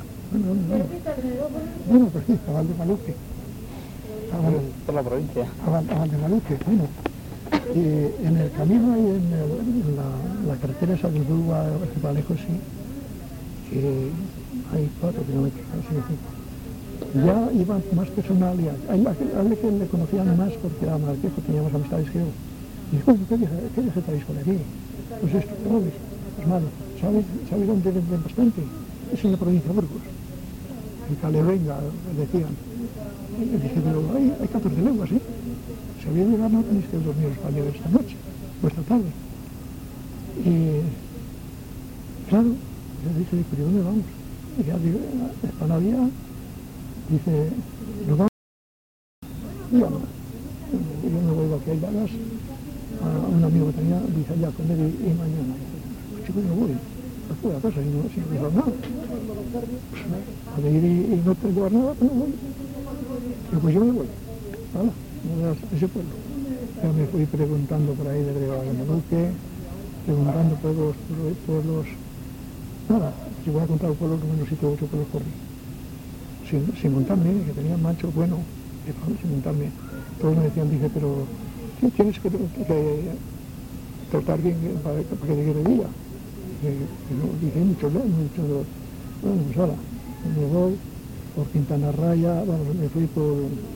Bueno, pues sí, a Valdemaluque. Por la provincia. A Valdemaluque, bueno. Y en el camino y en la carretera esa del Burgo a Vallejo, sí, que hay 4 kilómetros, ya iba más personal, a que le conocían más porque era más viejo, teníamos amistades que yo. Y dijo, ¿qué dije traéis por aquí? Pues esto, ¿cómo ves? Pues malo, ¿sabes dónde venden bastante? Es en la provincia de Burgos. En Calevenga, decían. Y dije, pero hay 14 leguas, ¿eh? si había llegado no tenéis que dormir para llegar esta noche, o esta tarde. Y claro, yo dije, ¿pero dónde vamos? Y ya digo, para la vía, dice, ¿nos vamos? Y yo me voy aquí a Llagas, a un amigo que tenía, dice, ya con él y mañana. Pues chico, yo voy a casa y no llevar nada. Pues, a ir y no te llevar nada, pero voy. Y pues yo me voy. Hala, a ese pueblo. Ya me fui preguntando por ahí de Moluque, preguntando por los pueblos. Nada, si voy a contar pueblos, como menos 7 o 8 pueblos corrí. Sin montarme, que tenía macho bueno, sin montarme. Todos me decían, dije, pero tienes que tratar bien para que te quede día. Dije, mucho, bueno, pues ahora, me voy por Quintana Raya, bueno, me fui por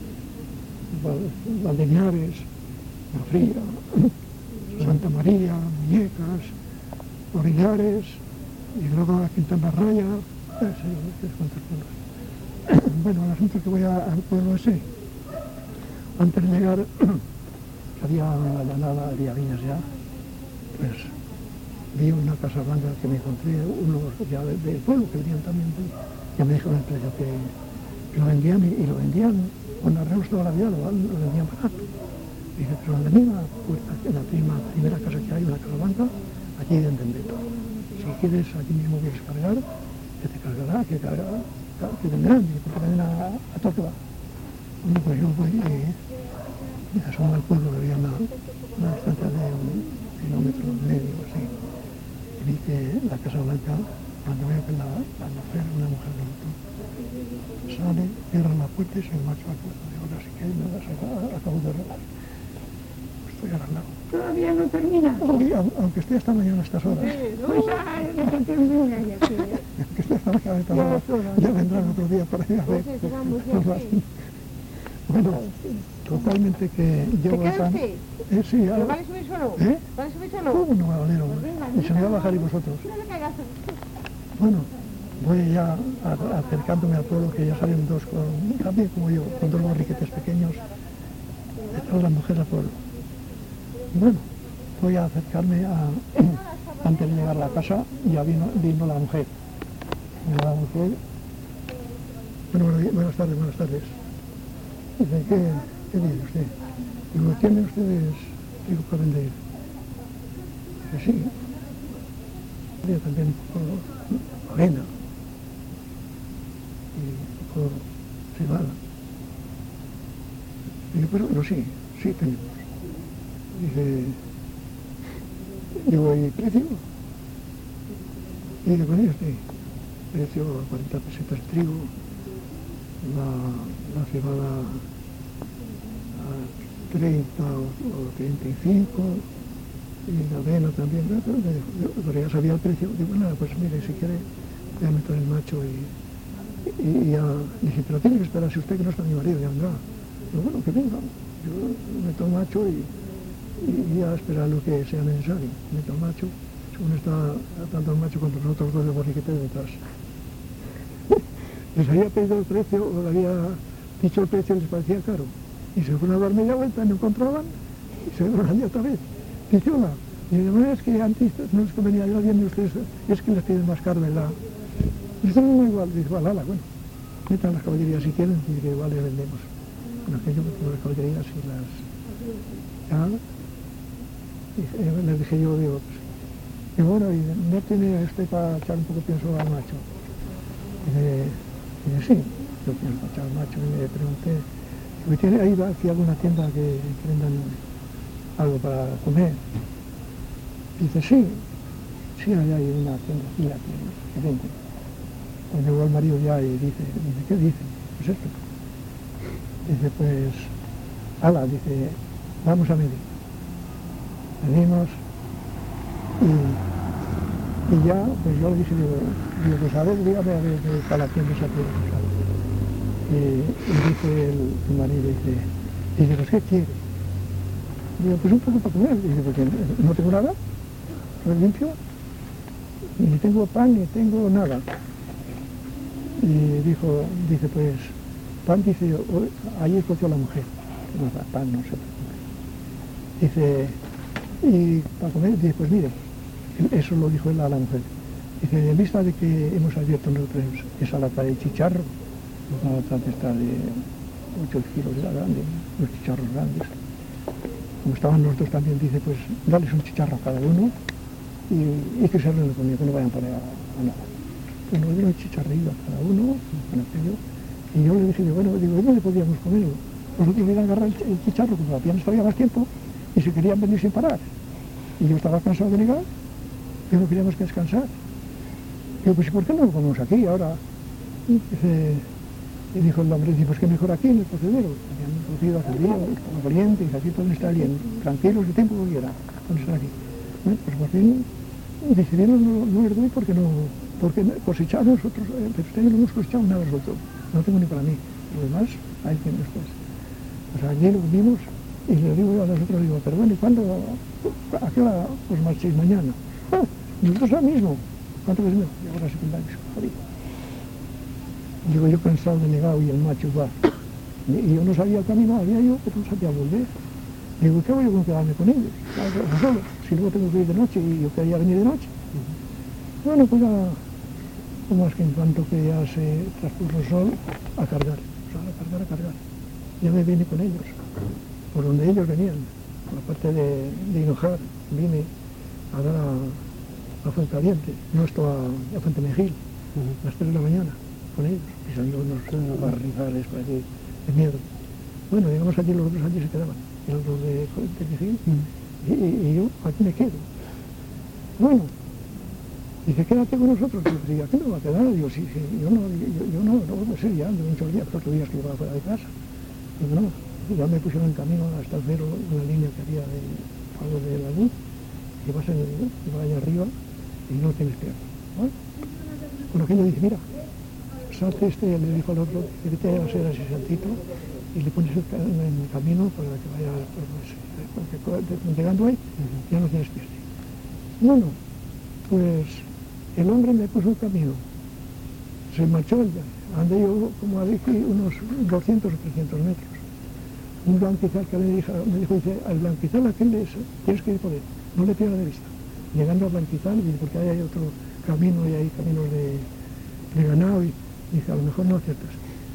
Valdeñares, La Fría, Santa María, Muñecas, Orillares, y luego a Quintana Raya, cuántos pueblos. Bueno, el asunto es que voy al pueblo ese. Antes de llegar, había una llanada, había viñas ya, pues vi una casa blanca que me encontré, unos ya del pueblo que venían también, ya me dijeron el precio que lo vendían y lo vendían con arreglos toda la vida, lo vendían barato. Dije, pero donde misma puerta, en la primera casa que hay, una casa blanca, aquí dentro de todo. Si quieres, aquí mismo quieres cargar, que te cargará, que vendrán, porque venden a todo que va. Bueno, pues yo voy y me asomo al pueblo, que había una distancia de 1,5 kilómetros así. Y vi que la Casa Blanca, cuando veo que la mujer, una mujer adulta, sale, cierra la puerta y se marcha al pueblo. Digo, ahora sí que me las acabo de arreglar. Estoy arreglado. Todavía no termina. Aunque esté hasta mañana a estas horas. Pues no termina ya. Aunque esté hasta mañana a estas horas, ya vendrán otro día para ir a ver. Bueno, totalmente que llevo ¿Te queda usted? Sí, ¿Pero vale subir solo? ¿Eh? ¿Vale subir solo? ¿Cómo no, Valero? Y se me va a bajar y vosotros. No le caigas. Bueno, voy ya acercándome al pueblo, que ya salen dos, también como yo, con 2 borriquetes pequeños, de todas las mujeres al pueblo. Bueno, voy a acercarme antes de llegar a la casa, ya vino la mujer. La mujer. Bueno, buenas tardes. Dice, ¿qué dice usted? Digo, ¿tienen ustedes trigo para vender? Dice, sí. Yo también un poco avena y un poco cebada. Digo, pero bueno, sí tenemos. Dice, digo, ¿y precio? Y dice, bueno, precio 40 pesetas de trigo, la cebada a 30 o 35, y la avena también, pero ya sabía el precio. Digo, nada, pues mire, si quiere, voy a meter el macho y ya dije, pero tiene que esperarse usted, que no está mi marido, ya vendrá. Digo, bueno, que venga, yo meto el macho y ya esperar lo que sea necesario. Meto el macho, según está tanto el macho contra los otros 2 de borriquetes detrás. Les había pedido el precio, o le había dicho el precio y les parecía caro. Y se fueron a dar media vuelta, no encontraban, y se fueron allí otra vez. Dice, hola. Y de manera es que antes no les convenía yo bien de ustedes, es que les piden más caro, ¿verdad? Dice, no, igual. Dice, hala, bueno, metan las caballerías si quieren, y que igual les vendemos. Bueno, que yo meto las caballerías y las... ¿Ya? Y les dije yo, digo, pues, y bueno, y no tiene usted para echar un poco de pienso al macho. Y dice, sí, yo pienso para echar al macho, y le pregunté, digo, ¿tiene ahí hacia alguna tienda que vendan algo para comer? Dice, sí, allá hay una tienda aquí, que venden. Pues llegó el marido ya y dice, ¿qué dice? Pues esto. Dice, pues, ala, dice, vamos a medir. Medimos y ya, pues yo le dije, digo, pues a ver, dígame a ver para la tienda esa tienda, ¿sabes? Y dice el marido, dice, pues ¿qué quiere? Digo, pues un poco para comer. Dice, porque no tengo nada, soy limpio, ni tengo pan, ni tengo nada. Y dice, pues, pan, dice, ayer coció la mujer. pan, no sé. Dice, y para comer, dice, pues mire, eso lo dijo él a la mujer. Dice, en vista de que hemos abierto esa lata de chicharro, una lata de esta de 8 kilos, era grande, unos chicharros grandes. Como estaban los dos también, dice, pues dales un chicharro a cada uno y que se arreglen conmigo, que no vayan a poner a nada. Pues nos dieron un chicharrillo a cada uno, con aquello, y yo le dije, bueno, digo, ¿dónde podíamos comerlo? Nosotros iban a agarrar el chicharro, porque todavía nos todavía más tiempo, y se querían venir sin parar. Y yo estaba cansado de llegar, y no queríamos que descansar. Digo, pues ¿por qué no lo comemos aquí ahora? Y dijo el hombre, pues que mejor aquí en el cocedero. Habían cocido hace día, estaba caliente, y aquí pueden estar bien, tranquilos, el tiempo que quiera, pueden estar aquí. Bueno, pues por fin decidieron no les doy porque cosechamos nosotros, pero ustedes no hemos cosechado nada nosotros, no tengo ni para mí, lo demás hay que después. Pues aquí lo vimos y le digo yo a nosotros, digo, pero bueno, ¿y cuándo? ¿A qué hora os marchéis mañana? Nosotros ahora mismo. ¿Cuánto les veo? Y ahora secundarios, jodido. Digo, yo cansado de negado y el macho va. Y yo no sabía el camino, había yo, pero no sabía volver. Digo, ¿qué voy yo con quedarme con ellos? Solo, si luego tengo que ir de noche y yo quería venir de noche. Bueno, pues como es que en cuanto que ya se transcurrió el sol, a cargar, a cargar. Ya me vine con ellos, por donde ellos venían, por la parte de Hinojar, vine a dar a Fuencaliente, no esto a Fuente Mejil, a las 3 de la mañana, con ellos, pisando unos barrigales por aquí, de miedo. Bueno, llegamos allí, los otros allí se quedaban, los de Fuente Mejil, y yo aquí me quedo. Bueno, dice, quédate con nosotros. Digo, ¿aquí me va a quedar? Digo, sí, yo no voy a ser ya, de muchos días, 4 días que llevaba fuera de casa. Digo, no, ya me pusieron en camino hasta el cero, una línea que había de algo de la luz, que vas allá arriba y no tienes piernas. ¿Vale? Con aquello dice, mira, salte le dijo al otro, que vete a hacer ese saltito y le pones en el camino para que vaya, porque llegando ahí, ya no tienes piernas. Bueno, pues el hombre me puso el camino, se marchó, andé yo como a decir unos 200 o 300 metros. Un blanquizal que me dijo, dice, al blanquizal aquel tienes que ir por él, no le pierdas de vista. Llegando al blanquizal, porque ahí hay otro camino y hay caminos de ganado, y dice, a lo mejor no aciertas.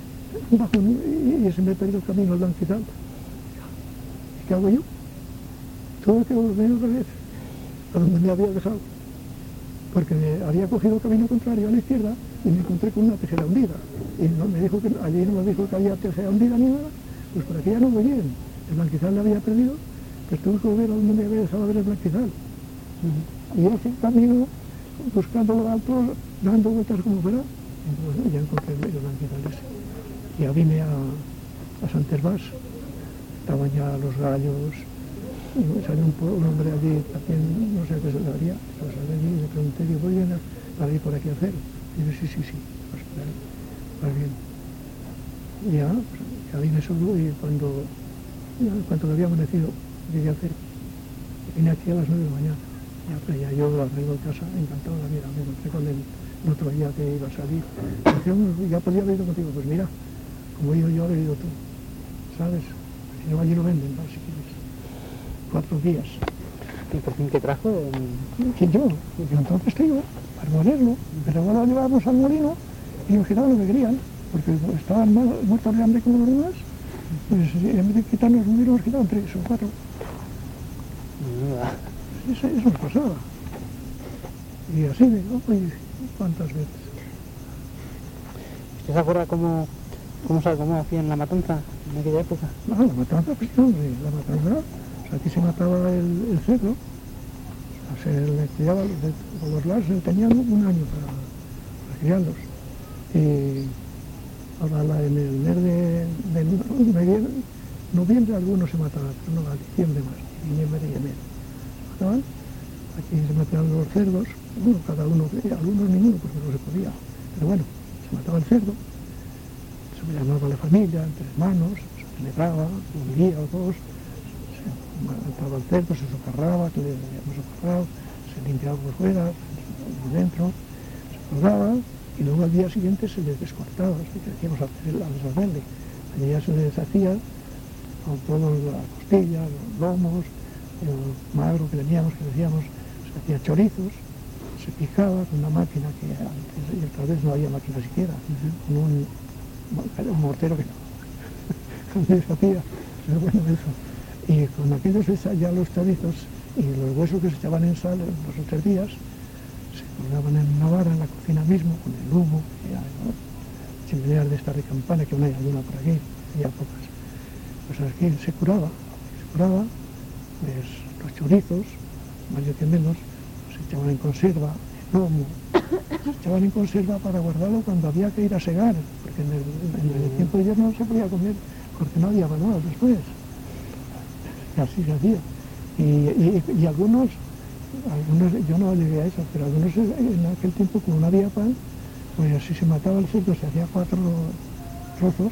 Y se me ha perdido el camino al blanquizal. ¿Qué hago yo? Tuve que volver otra vez a donde me había dejado, porque había cogido el camino contrario a la izquierda y me encontré con una tejera hundida. Y me dijo que allí no me dijo que había tejera hundida ni nada, pues por aquí ya no voy bien. El blanquizal la había perdido, pues tuve que volver a donde me había dejado ver el blanquizal. Y ese camino, buscando los altos, dando vueltas como fuera, entonces ya encontré el blanquizal ese. Ya vine a Sant Hervás, estaban ya los gallos. Y salió un hombre allí, también no sé qué se le daría, pero salió allí y le pregunté, digo, ¿voy bien para ir por aquí a hacer? Y dice, sí, pues bien. Y ya vine solo y cuando le había amanecido, llegué a hacer. Vine aquí a las 9 de la mañana. Ya yo arreglo en casa, encantado de la vida, me encontré con el otro día que iba a salir. Dije, ya podía haber ido contigo, pues mira, como he ido yo, he ido tú, ¿sabes? Si no, allí lo venden, ¿no? Si quieres. 4 días. ¿Y por fin qué trajo? ¿Quién yo? Yo entonces te iba para molerlo, pero ahora lo llevábamos al molino y nos quitaban lo que querían, porque estaban muertos de hambre como los demás, pues en vez de quitarnos un día nos quitaban 3 o 4. Eso nos pasaba. Y así de, oye, ¿cuántas veces? ¿Usted se acuerda cómo hacían la matanza en aquella época? No, la matanza, pues no, la matanza. O sea, aquí se mataba el cerdo, se le criaba, con los lares tenían un año para criarlos. Y ahora en el mes de noviembre algunos se mataban, pero no, a diciembre más, diciembre y enero. Se mataban, aquí se mataban los cerdos, bueno, cada uno, algunos ninguno, porque no se podía, pero bueno, se mataba el cerdo, se llamaba la familia, entre hermanos, se celebraba, un día o dos, mataba el cerdo, se socarraba, que le habíamos socarrado, se limpiaba por fuera, por dentro, se colgaba y luego al día siguiente se les descortaba, que decíamos a deshacerle. Allí ya se les hacía con todas las costillas, los lomos, el magro que teníamos, que decíamos, se hacía chorizos, se picaba con una máquina que antes, y otra vez no había máquina siquiera, con un mortero que no, se hacía, pero bueno, eso. Y con aquellos ya los chorizos y los huesos que se echaban en sal en 2 o 3 días, se colgaban en una vara en la cocina mismo, con el humo, que hay, ¿no? Chimeneas de estas de campana, que aún hay alguna por aquí, ya pocas. Pues aquí se curaba, pues los chorizos, más que menos, se echaban en conserva, el lomo, se echaban en conserva para guardarlo cuando había que ir a segar, porque en el tiempo de invierno no se podía comer, porque no había manual después. Y así se hacía. Y algunos, yo no llegué a eso, pero algunos en aquel tiempo, como no había pan, pues así se mataba el cerdo, se hacía 4 trozos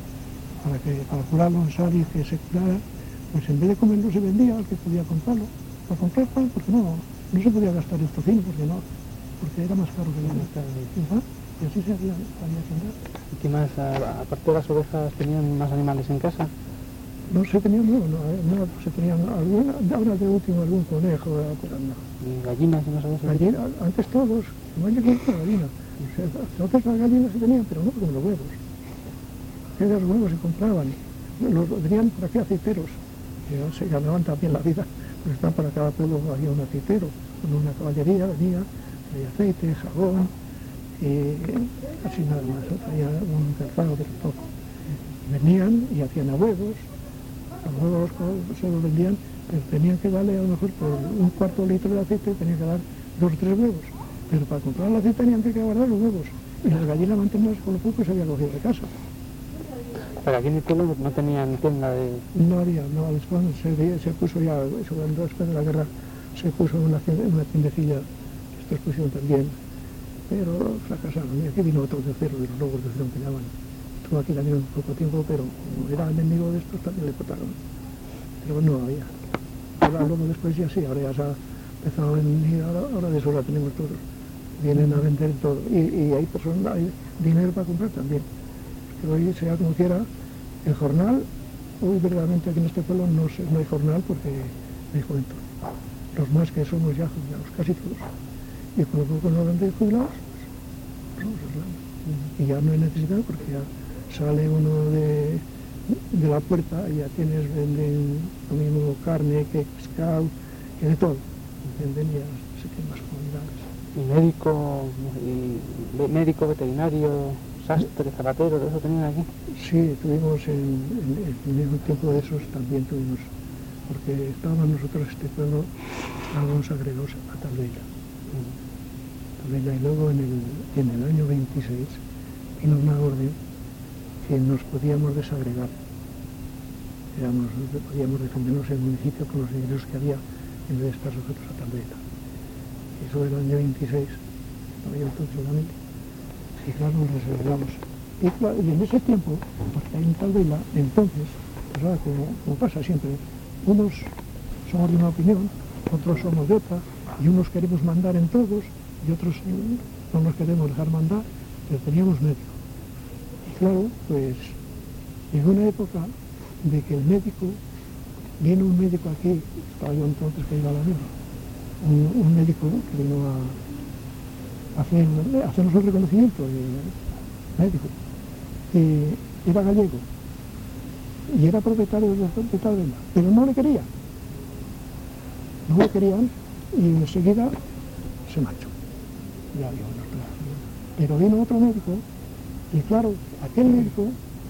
para curarlo en sal y que se curara, pues en vez de comerlo se vendía al que podía comprarlo, para comprar pan, porque no se podía gastar el tocino, porque era más caro que el pan, y así se había que andar. ¿Y qué más, aparte de las ovejas, tenían más animales en casa? No se tenían, no se tenían alguna, ahora de último algún conejo, pero no. ¿Y gallinas y no sabes? Antes todos, no llegó una gallina. O sea, entonces las gallinas se tenían, pero no como los huevos. Aquellos huevos se compraban, venían por aquí aceiteros, que se ganaban también la vida, pues están para cada pueblo había un aceitero, con una caballería venía, traía aceite, jabón, y casi nada más, traía un calzado de poco. Venían y hacían a huevos, los huevos se los vendían, pero tenían que darle a lo mejor por un cuarto de litro de aceite, tenían que dar 2 o 3 huevos, pero para comprar el aceite tenían que guardar los huevos, y las gallinas mantenerlas con lo poco que se había cogido de casa. Pero aquí en el pueblo no tenían tienda de... No había, después se puso ya, después de la guerra, se puso una tiendecilla, estos pusieron también, pero fracasaron, y aquí vino otro tercero de los lobos de Cerón que llaman. Estuvo aquí también un poco tiempo, pero como era el enemigo de estos también le cortaron. Pero no había. Ahora luego después ya sí, ahora ya se ha empezado a venir, ahora de eso la tenemos todos. Vienen a vender todo. Y hay personas, hay dinero para comprar también. Porque hoy, sea como quiera, el jornal, hoy verdaderamente aquí en este pueblo no hay jornal porque no hay juventud. Los más que somos ya jubilados, casi todos. Y con lo poco no han de jubilados, pues somos jubilados. Y ya no hay necesidad porque ya sale uno de la puerta y ya venden lo mismo carne que pescado, que de todo. Venden ya se tienen más comunidades. ¿Y médico, veterinario, sastre, zapatero, todo eso tenían aquí? Sí, tuvimos en el mismo tiempo de esos también tuvimos, porque estábamos nosotros, este pueblo, estábamos agregados a Talvella. Y luego en el año 26 vino una orden que nos podíamos desagregar. Podíamos defendernos el municipio con los ingresos que había en vez de estar sujetos a Talvella. Y sobre el año 26, estaba yo entonces solamente, y claro, nos desagregamos. Y en ese tiempo, porque hay en Talvella, entonces, pues ahora como pasa siempre, unos somos de una opinión, otros somos de otra, y unos queremos mandar en todos, y otros no nos queremos dejar mandar, pero teníamos médico. Y claro, pues llegó una época de que el médico, viene un médico aquí, estaba yo entonces que iba a la guerra, un médico que vino a hacernos el reconocimiento de médico, y era gallego, y era propietario de Talvella, pero no le querían, y enseguida se marchó. Ya vio, pero vino otro médico, y claro, aquel médico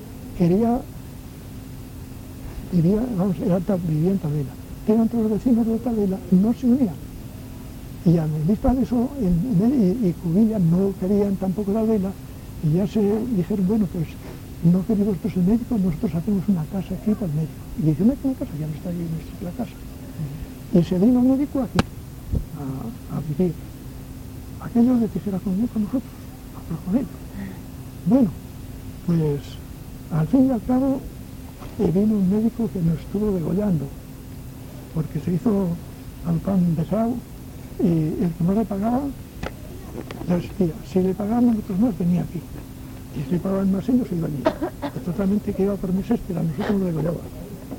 vivía en Talvella, pero entre los vecinos de Talvella no se unían. Y a vista de eso, y Cubilla no querían tampoco Talvella, y ya se dijeron, bueno, pues no queréis vosotros el médico, nosotros hacemos una casa aquí para el médico. Y dice, una casa, ya no está ahí la casa. Y se vino el médico aquí a vivir. Aquello de que se era conmigo con nosotros, con él. Bueno, pues al fin y al cabo vino un médico que nos estuvo degollando, porque se hizo al pan pesado y el que no le pagaba, desistía. Si le pagaban nosotros más, venía aquí. Y si le pagaban más ellos, se iba allí. Pues totalmente que iba por meses, pero a nosotros nos degollaba.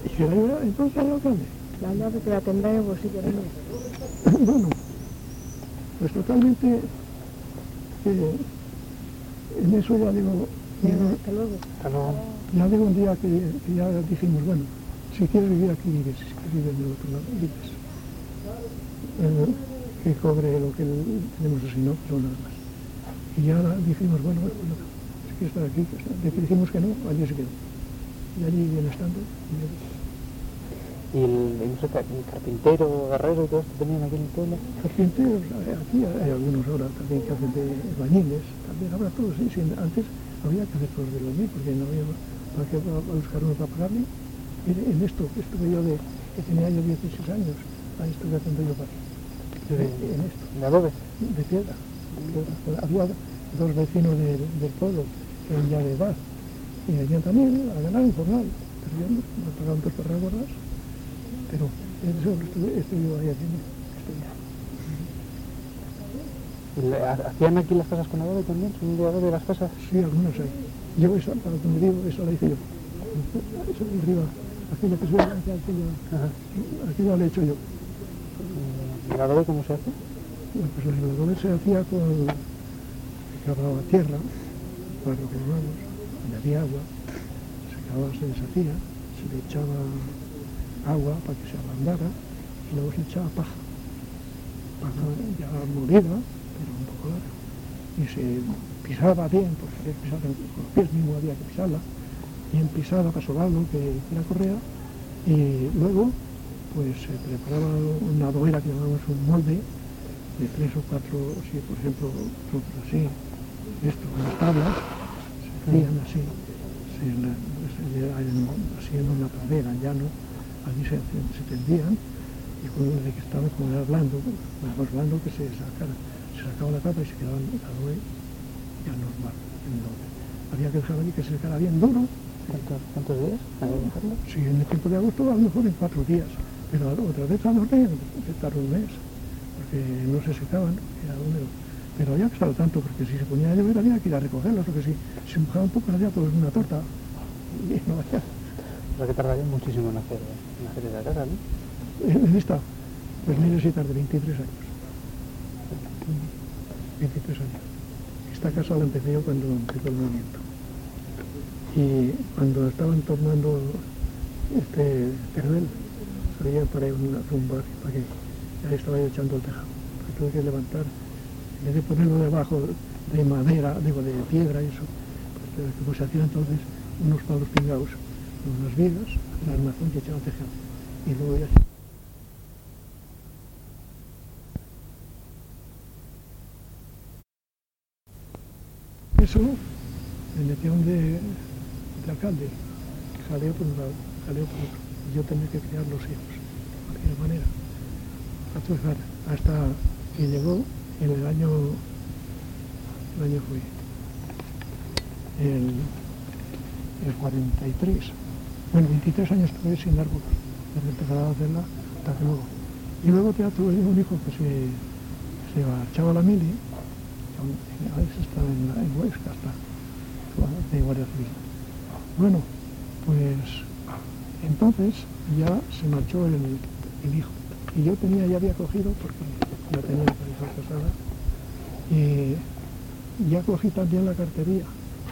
¿Y que era entonces el alcalde? La llave te la tendrá en el bolsillo, ¿no? Bueno, pues totalmente en eso ya digo, Hasta luego. Hasta luego. ya digo un día que ya dijimos, bueno, si quieres vivir aquí vives, si quieres vivir en el otro lado, vives. Que cobre lo que tenemos así, ¿no? Pero nada más. Y ya dijimos, bueno, si quieres estar aquí, pues, de que dijimos que no, allí se quedó. Y allí viene estando. ¿Y no sé, el carpintero, herrero y todo esto tenían aquí en el pueblo? Carpinteros, aquí hay algunos ahora también que hacen de bañiles, también habrá todos, sí, antes había que hacer todos de los míos, porque no había para buscar uno para pagarme. En esto que estuve yo que tenía yo 16 años, ahí estuve haciendo yo para en esto. ¿De adobe? De piedra. Había dos vecinos del pueblo que eran ya de edad y venían también a ganar un jornal, pero yo me pagaban dos perras gordas, pero eso lo estuve yo ahí haciendo. ¿Hacían aquí las casas con adobe también? ¿Son de adobe las casas? Sí, algunas hay. Yo esa, para que me digo, esa la hice yo. Esa de arriba, aquella que se ve, aquella la he hecho yo. ¿El adobe cómo se hace? Bueno, pues el adobe se hacía con cavaba tierra, para los ramos, añadía agua, se cavaba, se deshacía, se le echaba agua para que se ablandara y luego se echaba paja ya molida, pero un poco larga, y se pisaba bien, porque había que pisarla con los pies mismo, había que pisarla, bien pisada para sobarlo, que hiciera correa, y luego pues se preparaba una adobera que llamábamos un molde, de 3 o 4, si por ejemplo nosotros así, unas tablas, se hacían así, así en una pradera, en llano, allí se tendían, y desde que estaba como era blando, más blando que se sacaba la tapa y se quedaba el adobe ya normal. Había que dejarlo allí que se secara bien duro. ¿Cuántos días? Sí, en el tiempo de agosto a lo mejor en 4 días, pero otra vez al horneo tardó un mes, porque no se secaban, era húmedo. Pero había que estar al tanto, porque si se ponía a llover había que ir a recogerlos, porque si se mojaba un poco hacía todo en una torta. Y no había. O sea que tardaría muchísimo en hacer esa casa, ¿no? En esta, pues mire si tardé 23 años. 23 años. Esta casa la empecé yo cuando empezó el movimiento. Y cuando estaban tornando Teruel, salía para ir a un barrio, para que ya estaba yo echando el tejado. Porque tuve que levantar, en vez de ponerlo debajo de madera, digo, de piedra y eso, pues se hacían entonces unos palos pingados, con unas vigas, el armazón que echaba tejado. Y luego ya eso me metieron de alcalde, jaleo por un lado, jaleo por otro. Y yo tenía que criar los hijos, de cualquier manera. Hasta que llegó en el año fue el 43. Bueno, 23 años tuve sin árboles, desde empezar a hacerla hasta que luego. Y luego ya tuve un hijo que se marchaba a la mili. A veces está en Huesca, está de Guardia Civil. Bueno, pues entonces ya se marchó el hijo. Y yo ya había cogido, porque ya tenía la hija casada, y ya cogí también la cartería.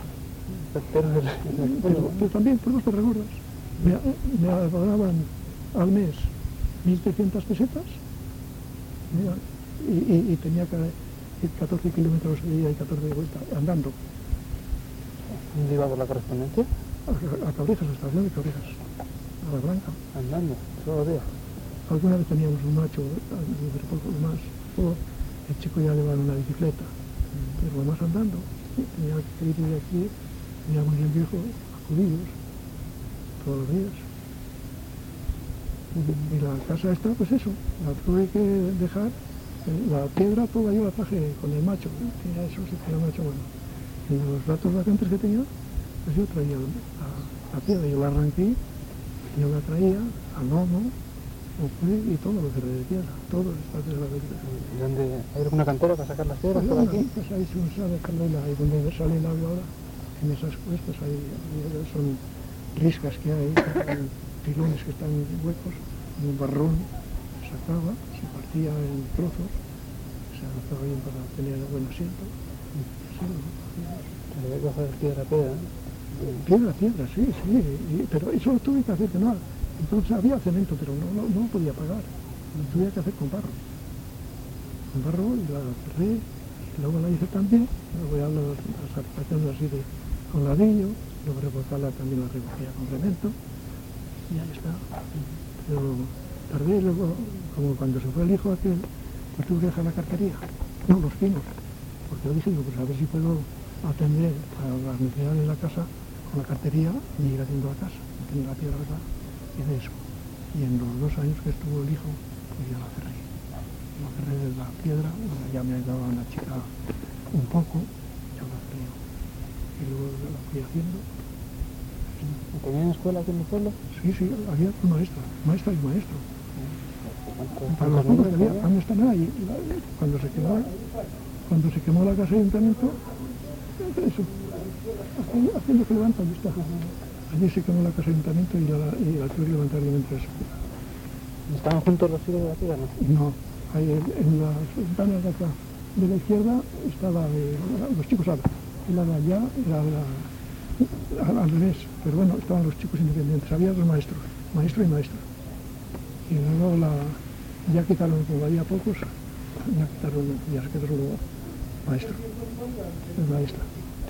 Pero también por dos perregordas. Me pagaban al mes 1.300 pesetas y tenía que 14 kilómetros de ida y 14 de vuelta, andando. ¿Dónde iba por la correspondencia? A Cabrejas, a la estación de Cabrejas, a La Blanca. Andando, todos los días. Alguna vez teníamos un macho, pero poco más. El chico ya llevaba una bicicleta, pero lo más andando. Tenía que ir de aquí, tenía muy bien viejo, acudidos, todos los días. Y la casa esta, pues eso, la tuve que dejar. La piedra toda yo la traje con el macho, tenía eso, sí que era macho bueno. Y los ratos vacantes que tenía, pues yo traía la piedra, yo la arranqué, yo la traía al lomo, y todo lo que de piedra, todo es parte de la piedra. ¿Y dónde hay alguna cantera para sacar las piedras por aquí? Pues ahí se usa de Carmela, ahí donde sale el agua ahora, en esas cuestas, ahí son riscas que hay filones que están huecos, un barrón, se sacaba, se partía en trozos, se alzaba bien para tener buen asiento. Sí, Había que coger piedra. piedra, sí, pero eso lo tuve que hacer de nada. Entonces había cemento, pero no podía pagar. Lo tuve que hacer con barro. Con barro y la cerré, y luego la hice también, luego ya las habitaciones así con ladrillo, luego revolcarla también la recogía con cemento, y ahí está. Pero tardé, luego, como cuando se fue el hijo aquel, pues tuve que dejar la cartería, no, los pinos, porque yo dije, pues a ver si puedo atender a las necesidades de la casa con la cartería y ir haciendo la casa, metiendo la piedra, ¿verdad? Y de eso. Y en los 2 años que estuvo el hijo, pues ya la cerré. La cerré de la piedra, ya me ayudaba una chica un poco, ya la cerré. Y luego la fui haciendo. ¿Tenían escuela aquí en el pueblo? Sí, había un maestra y maestro. Para los ¿Cuántos pocos que niños había, aún están ahí. Cuando se quemó la casa de ayuntamiento, eso, haciendo que levantan, está. Allí se quemó la casa de ayuntamiento y la tuve que levantar yo mientras. ¿Estaban juntos los hijos de la tía, no? No, ahí en las ventanas de acá de la izquierda estaba los chicos Ada, y la de allá era al revés, pero bueno, estaban los chicos independientes, había 2 maestros, maestro y maestra. Y luego ya quitaron, como había pocos, ya se quedó solo maestro, es maestra.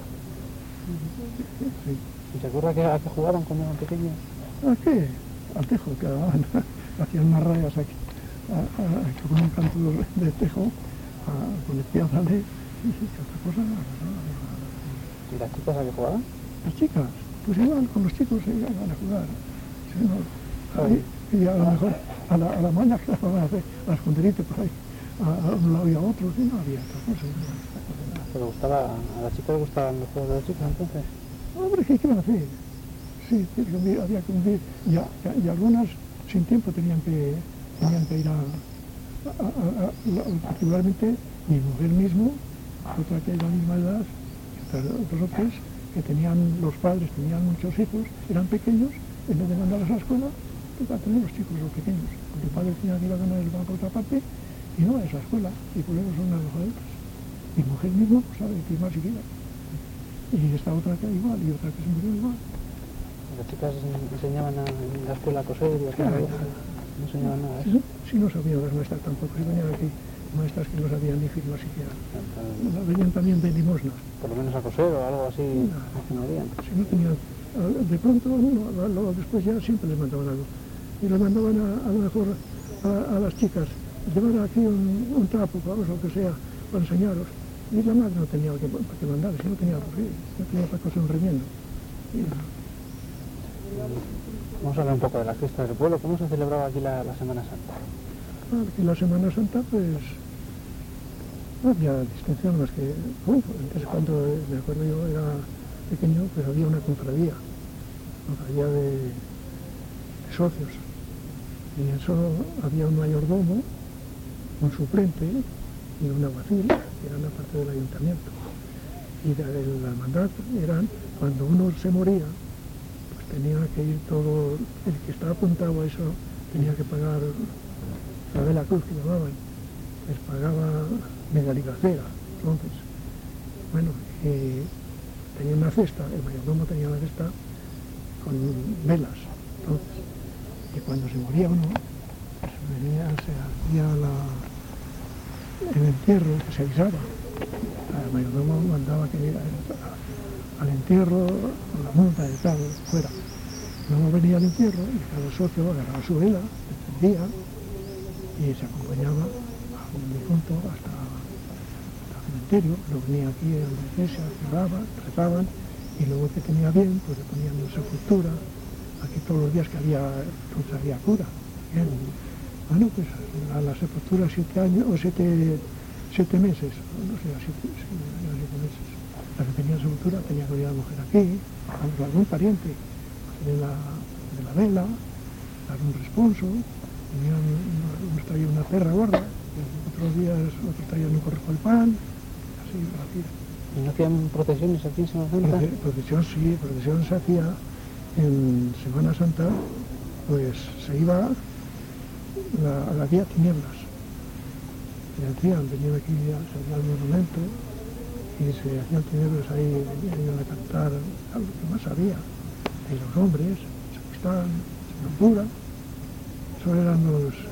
Sí. ¿Y se acuerda a qué jugaban cuando eran pequeños? ¿A qué? Al tejo, que hacían unas rayas aquí, con un canto de tejo, con el piázale, y otra cosa. ¿Y las chicas a qué jugaban? Las chicas, pues igual, con los chicos se iban a jugar. Sí, no, ahí, y a lo mejor a la maña que las van a hacer, a esconderite por ahí, a un lado y a otro, sí, no había otra cosa. ¿Pero a las chicas les gustaban los juegos de las chicas entonces? Hombre, ¿qué iban a hacer? Sí, había que cumplir, y algunas sin tiempo tenían que ir particularmente mi mujer mismo, otra que es la misma edad, otros otros que los padres tenían muchos hijos, eran pequeños, en vez de mandarlos a la escuela, tocaba tener los chicos, los pequeños, porque el padre tenía que ir a ganar el banco por otra parte, y no a esa escuela, y por eso son unas mejores. Mi mujer mismo pues, sabe que más siquiera. Y esta otra que igual, y otra que se murió igual. Las chicas enseñaban en la escuela a coser y a Claro. no enseñaban nada. Sí, no sabían las maestras tampoco, si venían aquí maestras que no sabían ni firma siquiera. Venían también de limosnas. Por lo menos a coser o algo así enseñarían. Si no tenían, de pronto, luego después ya siempre les mandaban algo. Y les mandaban a lo mejor a las chicas, llevar aquí un trapo, o lo que sea, para enseñaros. Y la madre no tenía que mandar, si no tenía para coser un remiendo. Vamos a hablar un poco de las fiestas del pueblo. ¿Cómo se celebraba aquí la Semana Santa? Aquí la Semana Santa, pues, no había distinción más que... Entonces, cuando me acuerdo yo era pequeño, pues había una cofradía de socios. Y eso había un mayordomo, un suplente y un alguacil, que eran la parte del ayuntamiento. Y la hermandad eran, cuando uno se moría, pues tenía que ir todo, el que estaba apuntado a eso, tenía que pagar la de la cruz que llamaban, les pagaba media ligacera. Entonces, bueno, tenía una cesta, el mayordomo tenía una cesta con velas. Entonces, y cuando se moría uno, pues se hacía el entierro, que se avisaba. El mayordomo mandaba que al entierro, con la multa y tal, fuera. Luego venía al entierro y cada socio agarraba su vela, encendía y se acompañaba a un difunto hasta el cementerio. Luego venía aquí a la iglesia, cerraba, rezaban y luego que tenía bien, pues le ponían una sepultura. Aquí todos los días que había cura. Bien. Bueno, pues a la sepultura 7 años o 7 meses, no sé, 7 meses. La que tenía sepultura tenía que ir a la mujer aquí, algún pariente, de la vela, dar un responso, unos traían una perra gorda, otros traían un correjo de pan, así, así. ¿Y no hacían procesiones aquí en Semana Santa? Procesión sí, procesión se hacía en Semana Santa, pues se iba a la vía Tinieblas. Y decían, venían aquí al monumento y se hacían tinieblas ahí, venían a cantar algo que más había. Y los hombres se acostaban, se torturan. Eso eran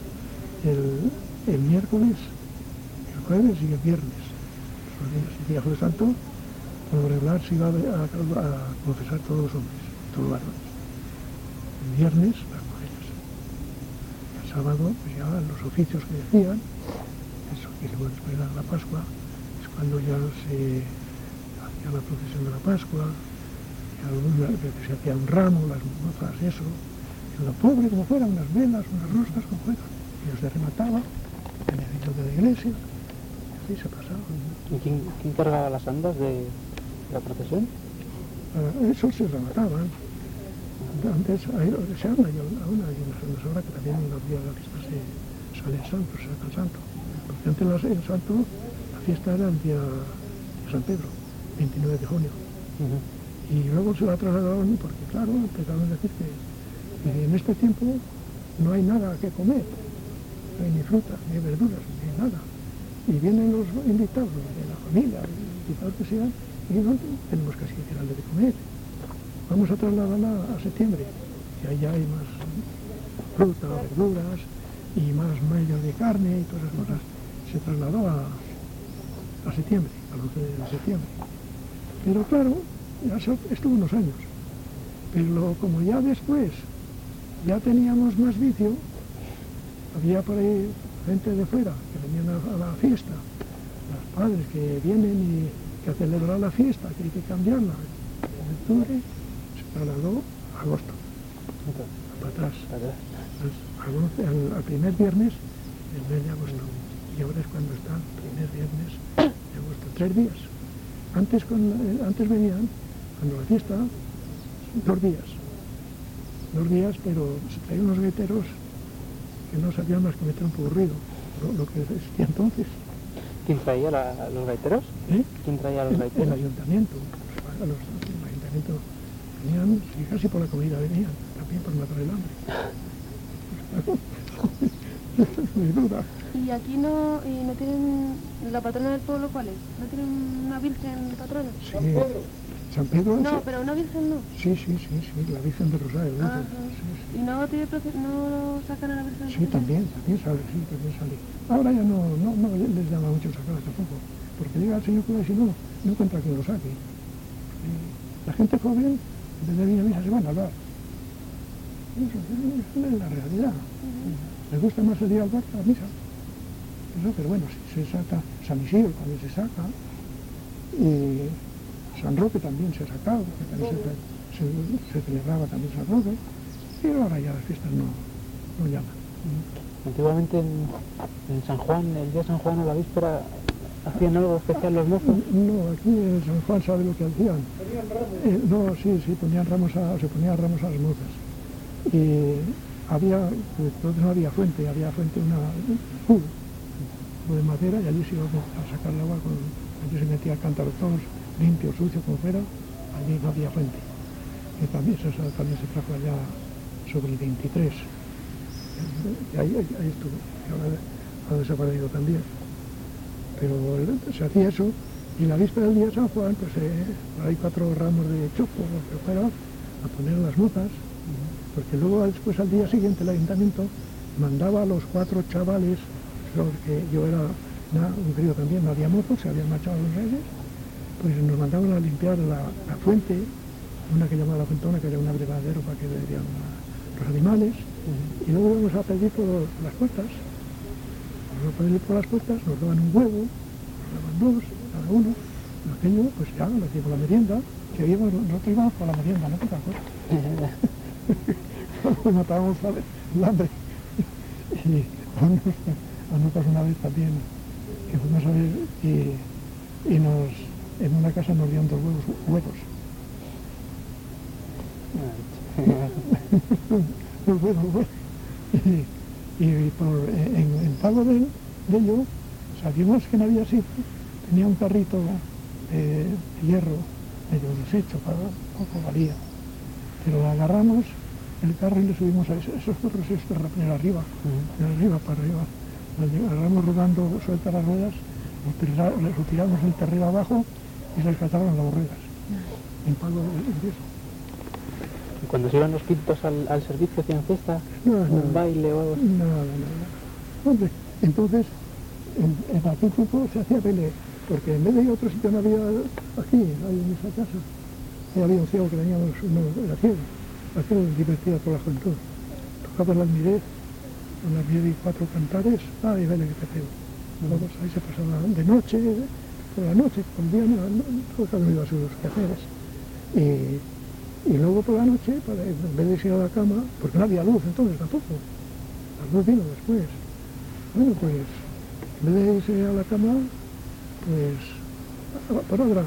el miércoles, el jueves y el viernes. Los días. El día Jueves Santo, por lo regular, se iba a confesar todos los hombres, todos los varones. El viernes, las mujeres. El sábado, pues ya los oficios que decían, eso, y luego después de la Pascua, es cuando ya se hacía la procesión de la Pascua, y se hacía un ramo, las mozas, eso, y lo pobre como fuera, unas velas, unas roscas como fuera, y los remataba en el sitio de la iglesia, y así se pasaba. ¿Y quién cargaba las andas de la procesión? Eso se remataban. Antes se habla hay unas andas ahora que también en los días de la fiesta se sale el santo, se saca el santo. Porque antes el santo, la fiesta era el día de San Pedro, 29 de junio. Y luego se la trasladaron porque, claro, empezaron a decir que en este tiempo no hay nada que comer, no hay ni fruta, ni verduras, ni nada. Y vienen los invitados de la familia, invitados que sean, y no tenemos casi que darle de comer. Vamos a trasladarla a septiembre, y ahí ya hay más fruta, verduras, y más medios de carne y todas esas cosas. Se trasladó a septiembre, al 12 de septiembre. Pero claro, ya estuvo unos años. Pero como ya después ya teníamos más vicio, había por ahí gente de fuera que venían a la fiesta, los padres que vienen y que a celebrar la fiesta, que hay que cambiarla. En octubre se trasladó a agosto, para atrás. Al primer viernes del mes de agosto. Y ahora es cuando está el primer viernes de agosto, 3 días. Antes venían, cuando la fiesta, 2 días. 2 días, pero se traían unos gaiteros que no sabían más que meter un poco de ruido, lo que existía entonces. ¿Quién traía los gaiteros? ¿Quién traía los gaiteros? El ayuntamiento. El ayuntamiento venían, sí, casi por la comida venían, también por matar el hambre. Sin duda. ¿Y aquí no tienen la patrona del pueblo cuál es? ¿No tienen una virgen patrona? Sí, San Pedro. No, pero una virgen no. Sí, la Virgen de Rosario. Sí. ¿Y no sacan a la virgen? Sí, también sale, también sale. Ahora ya no les llama mucho sacarla tampoco, porque llega el señor cura y si no encuentra quien lo saque. La gente joven, desde venir a misa se van a hablar. Eso es la realidad. Les gusta más el día al bar que a la misa. Eso, pero bueno, se saca San Isidro también se saca, y San Roque también se ha sacado, porque también se celebraba también San Roque, pero ahora ya las fiestas no llaman. Antiguamente en San Juan, el día de San Juan o la víspera, ¿hacían algo especial los mozos? No, aquí en San Juan sabe lo que hacían. Sí, ponían ramos se ponían ramos a las mozas. Y entonces no había fuente, un cubo de madera, y allí se iba a sacar el agua, allí se metía a cántaro todos, limpio, sucio, como fuera, allí no había fuente. Y también se trajo allá sobre el 23. Y ahí estuvo, y ahora ha desaparecido también. Pero se hacía eso, y la víspera del día de San Juan, pues hay 4 ramos de chopo, lo que fuera, a poner las mozas, porque luego después al día siguiente el ayuntamiento mandaba a los 4 chavales, porque yo era un crío también, no había mozos, se habían marchado los reyes, pues nos mandaban a limpiar la fuente, una que llamaba la Fuentona, que era un abrevadero para que bebieran los animales, y luego íbamos a pedir por las puertas. Nos ponen por las puertas, nos daban un huevo, nos daban 2, cada uno, y aquello, pues ya lo hacíamos la merienda, que nosotros íbamos por la merienda, no te acuerdas. Nos matábamos el hambre. Y a nosotros una vez también, que fuimos a ver, y en una casa nos dieron 2 huevos. Los huevos. Y en pago de ello, sabíamos que no había sitio, tenía un carrito de hierro medio deshecho, para poco valía, pero lo agarramos el carro y le subimos a esos torres estos de arriba, de arriba para arriba. Agarramos rodando sueltas las ruedas, lo tiramos el terreno abajo y se rescataban las ruedas. En palo de eso. ¿Y cuando se iban los pintos al servicio hacían fiesta? No, ¿Un baile o algo así? Nada. Hombre, entonces, en aquel tiempo se hacía pelea, porque en vez de otro sitio no había, aquí, hay en esa casa, había un ciego que teníamos, era ciego, divertida por la juventud. Tocaba el almirez, con la almirez y 4 cantares, ay, vele que te pego. Todos ahí se pasaban de noche, por la noche, por el día no, todo cada uno iba a sus quehaceres. Y luego por la noche, en vez de ir a la cama, porque no había luz entonces tampoco, la luz vino después. Bueno, pues, en vez de irse a la cama, pues, por obra,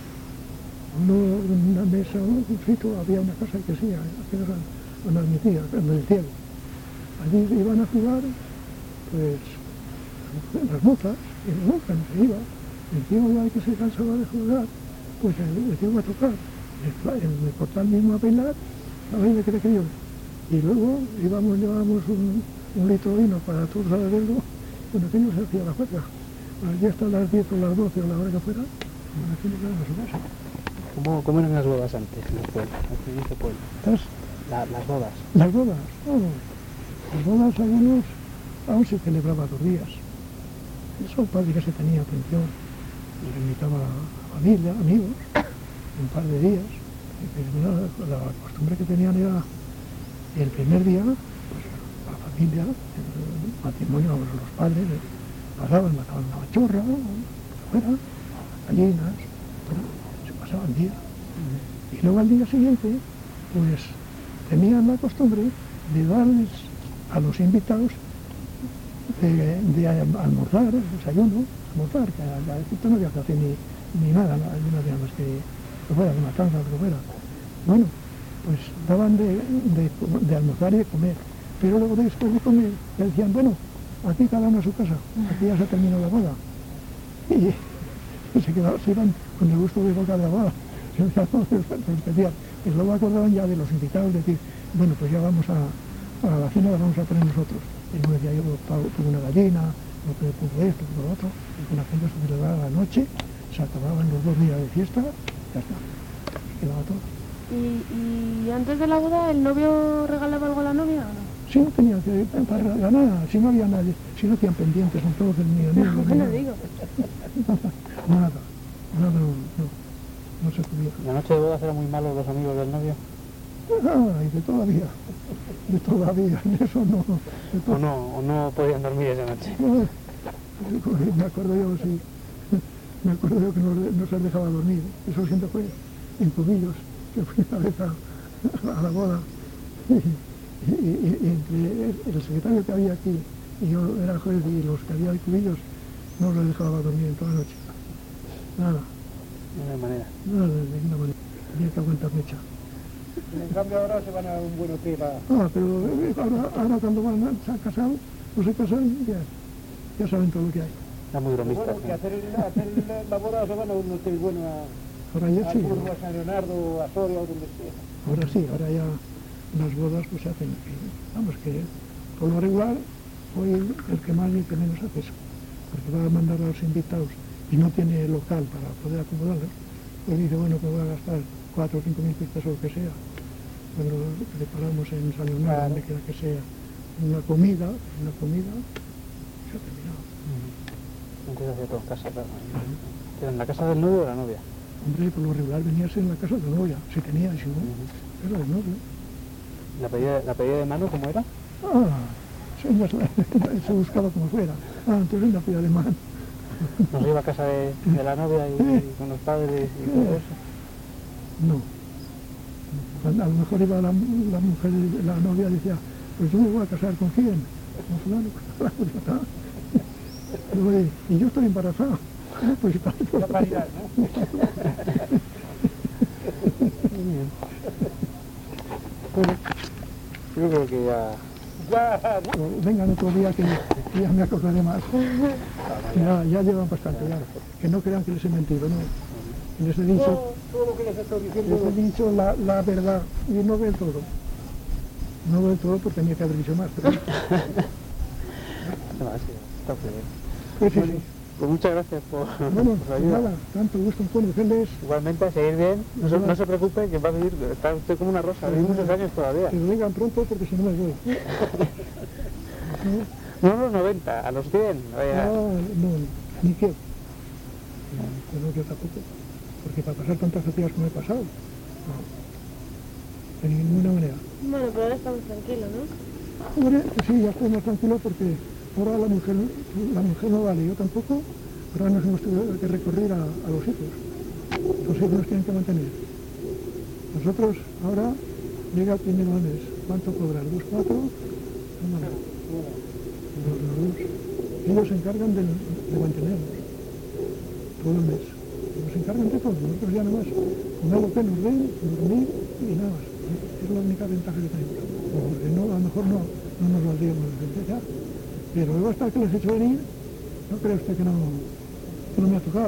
una mesa, un sitio, había una casa que sí, aquí era una de mi tía, en el cielo. Allí iban a jugar, pues, las mozas, y la moza no se iba. El tío ya que se cansaba de jugar, pues el tío iba a tocar. El portal mismo a bailar, a ver de qué te creo. Y luego llevábamos un litro de vino para todos a beberlo, bueno, aquello se hacía la juerga. Allí hasta las 10 o las 12 o la hora que fuera, aquí no quedaba su casa. ¿Cómo eran las bodas antes en el pueblo? Aquí en este pueblo. Las bodas. Las bodas, las bodas algunos aún se celebraba 2 días. Eso el padre que se tenía atención, le invitaba a familia, amigos, un par de días. La costumbre que tenían era el primer día, pues la familia, el matrimonio, los padres, mataban una machorra, fuera, gallinas, se pasaban el día. Y luego al día siguiente, pues tenían la costumbre de darles a los invitados de almorzar, desayuno, almorzar, que a Egipto no había café ni nada, no había más que fuera, de matanza, lo que fuera. Bueno, pues daban de almorzar y de comer, pero luego después de comer le decían, bueno, aquí cada uno a su casa, aquí ya se terminó la boda. Y se iban con el gusto de boca de la boda, lo especial. Y luego acordaban ya de los invitados, decir, bueno, pues ya vamos a la cena la vamos a poner nosotros. Y uno decía, yo tuve una gallina, otro pongo esto, pongo lo otro, y con aquello se celebraba la noche, se acababan los 2 días de fiesta, ya está, se quedaba todo. ¿Y antes de la boda el novio regalaba algo a la novia o no? Si no tenía que para nada, si no había nadie, si no hacían pendientes, son todos del mío. No digo. Nada, no se podía. ¿La noche de bodas eran muy malos los amigos del novio? Ay, de todavía, en eso no. ¿O no podían dormir esa noche? Me acuerdo yo que no se les dejaba dormir, eso siempre fue en Cubillos, que fui una vez a la boda, y entre el secretario que había aquí, y yo era juez, y los que había en Cubillos, no les dejaba dormir en toda la noche, nada. De ninguna manera. Nada, de ninguna manera, tenía que aguantar mecha. En cambio ahora se van a un buen hotel Pero ahora cuando se han casado, o se casan, ya saben todo lo que hay. Está muy bromista. Bueno, que hacer la boda se van a un hotel bueno Ahora ya sí. a San Leonardo, a Soria o donde sea. Ahora sí, ahora ya las bodas pues se hacen aquí. Vamos, que por lo regular, hoy el que más y el que menos hace eso. Porque va a mandar a los invitados y no tiene local para poder acomodarlos. Pues dice, bueno, pues voy a gastar 4 o 5 mil pesos o lo que sea. Cuando preparamos en San Leonardo, donde quiera que sea, una comida, se ha terminado. Antes hacía todo en casa, claro. ¿Era en la casa del novio o de la novia? Hombre, por lo regular venía a ser en la casa de la novia, si tenía, y si no, era del novio. ¿La pedida de mano cómo era? Sí, se buscaba como fuera. Entonces la pedida de mano. ¿No se iba a casa de la novia y con los padres y todo eso? No. A lo mejor iba la mujer, la novia decía, pues yo me voy a casar ¿con quién? Con fulano, pues ya está. Y yo estoy embarazada. Pues La paridad, ¿no? Bueno, yo creo que ya... Vengan otro día que ya me acordaré más. Ya llevan bastante, ya. Que no crean que les he mentido, no. Les he dicho, Todo lo que les estoy diciendo. la verdad y no ve todo. No del todo porque tenía que haber dicho más, pero... No, sí, está muy bien. Pues sí, Bueno, sí. pues muchas gracias por Bueno, la ayuda. nada, tanto gusto en conocerles. Igualmente, a seguir bien. No se preocupe, que va a vivir, está usted como una rosa, vive muchos años todavía. Que lo digan pronto porque si no me voy. No a los 90, a los 100. Vaya. No, ni quiero. No quiero tampoco. Porque para pasar tantas fatigas como he pasado, no. De ninguna manera. Bueno, pero ahora estamos tranquilos, ¿no? Hombre, sí, ya estoy más tranquilo porque ahora la mujer no vale, yo tampoco, pero ahora nos hemos tenido que recurrir a los hijos. Los hijos nos tienen que mantener. Nosotros ahora llega el primero al mes. ¿Cuánto cobrar? ¿2, 4? No, los dos. Ellos se encargan de mantenernos todo el mes. Nos encargan de todo, nosotros ya nada más. Comer lo que nos den, dormir y nada más. Es la única ventaja que tenemos. Porque no, a lo mejor no nos valdríamos de ya. Pero luego hasta que les he hecho venir, no cree usted que no me ha tocado.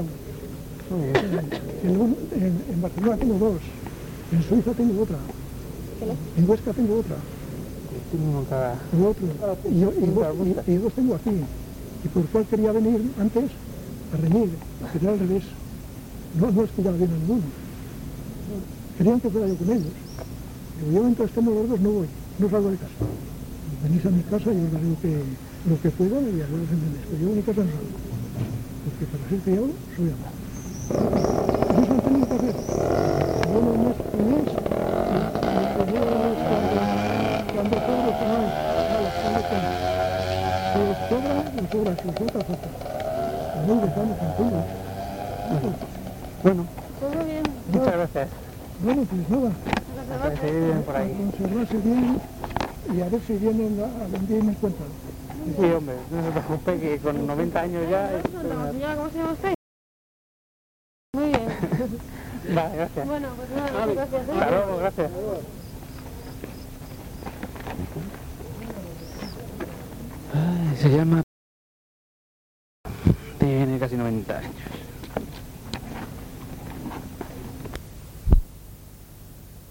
En Barcelona tengo 2, en Suiza tengo otra, en Huesca tengo otra. Tengo cada... Otro. Y 2 tengo aquí. Y por cuál quería venir antes a reñir, que era al revés. No es que ya viene ninguno. Querían que fuera yo con ellos. Pero yo mientras estemos los dos no voy, no salgo de casa. Venís a mi casa y os daré lo que pueda y a ver si entendéis. Pero yo de mi casa no salgo. Porque para ser criado soy amo. Eso es lo que tengo que hacer. Yo no mes por mes, y lo que yo es cuando cobro, que no hay, cuando tengo. Si os sobra, os sobra, si os falta, falta. No estamos tranquilos. Bueno, Todo bien. muchas gracias. Bueno, pues nada, A seguir bien por a ahí. conservarse bien y a ver si vienen a vender y me cuentan. Sí, hombre, no se preocupe que con 90 años ya... Señora, ¿cómo se llama usted? Muy bien. Vale, gracias. Bueno, pues nada, muchas gracias. Hasta luego, gracias. Ay, se llama... Tiene casi 90 años.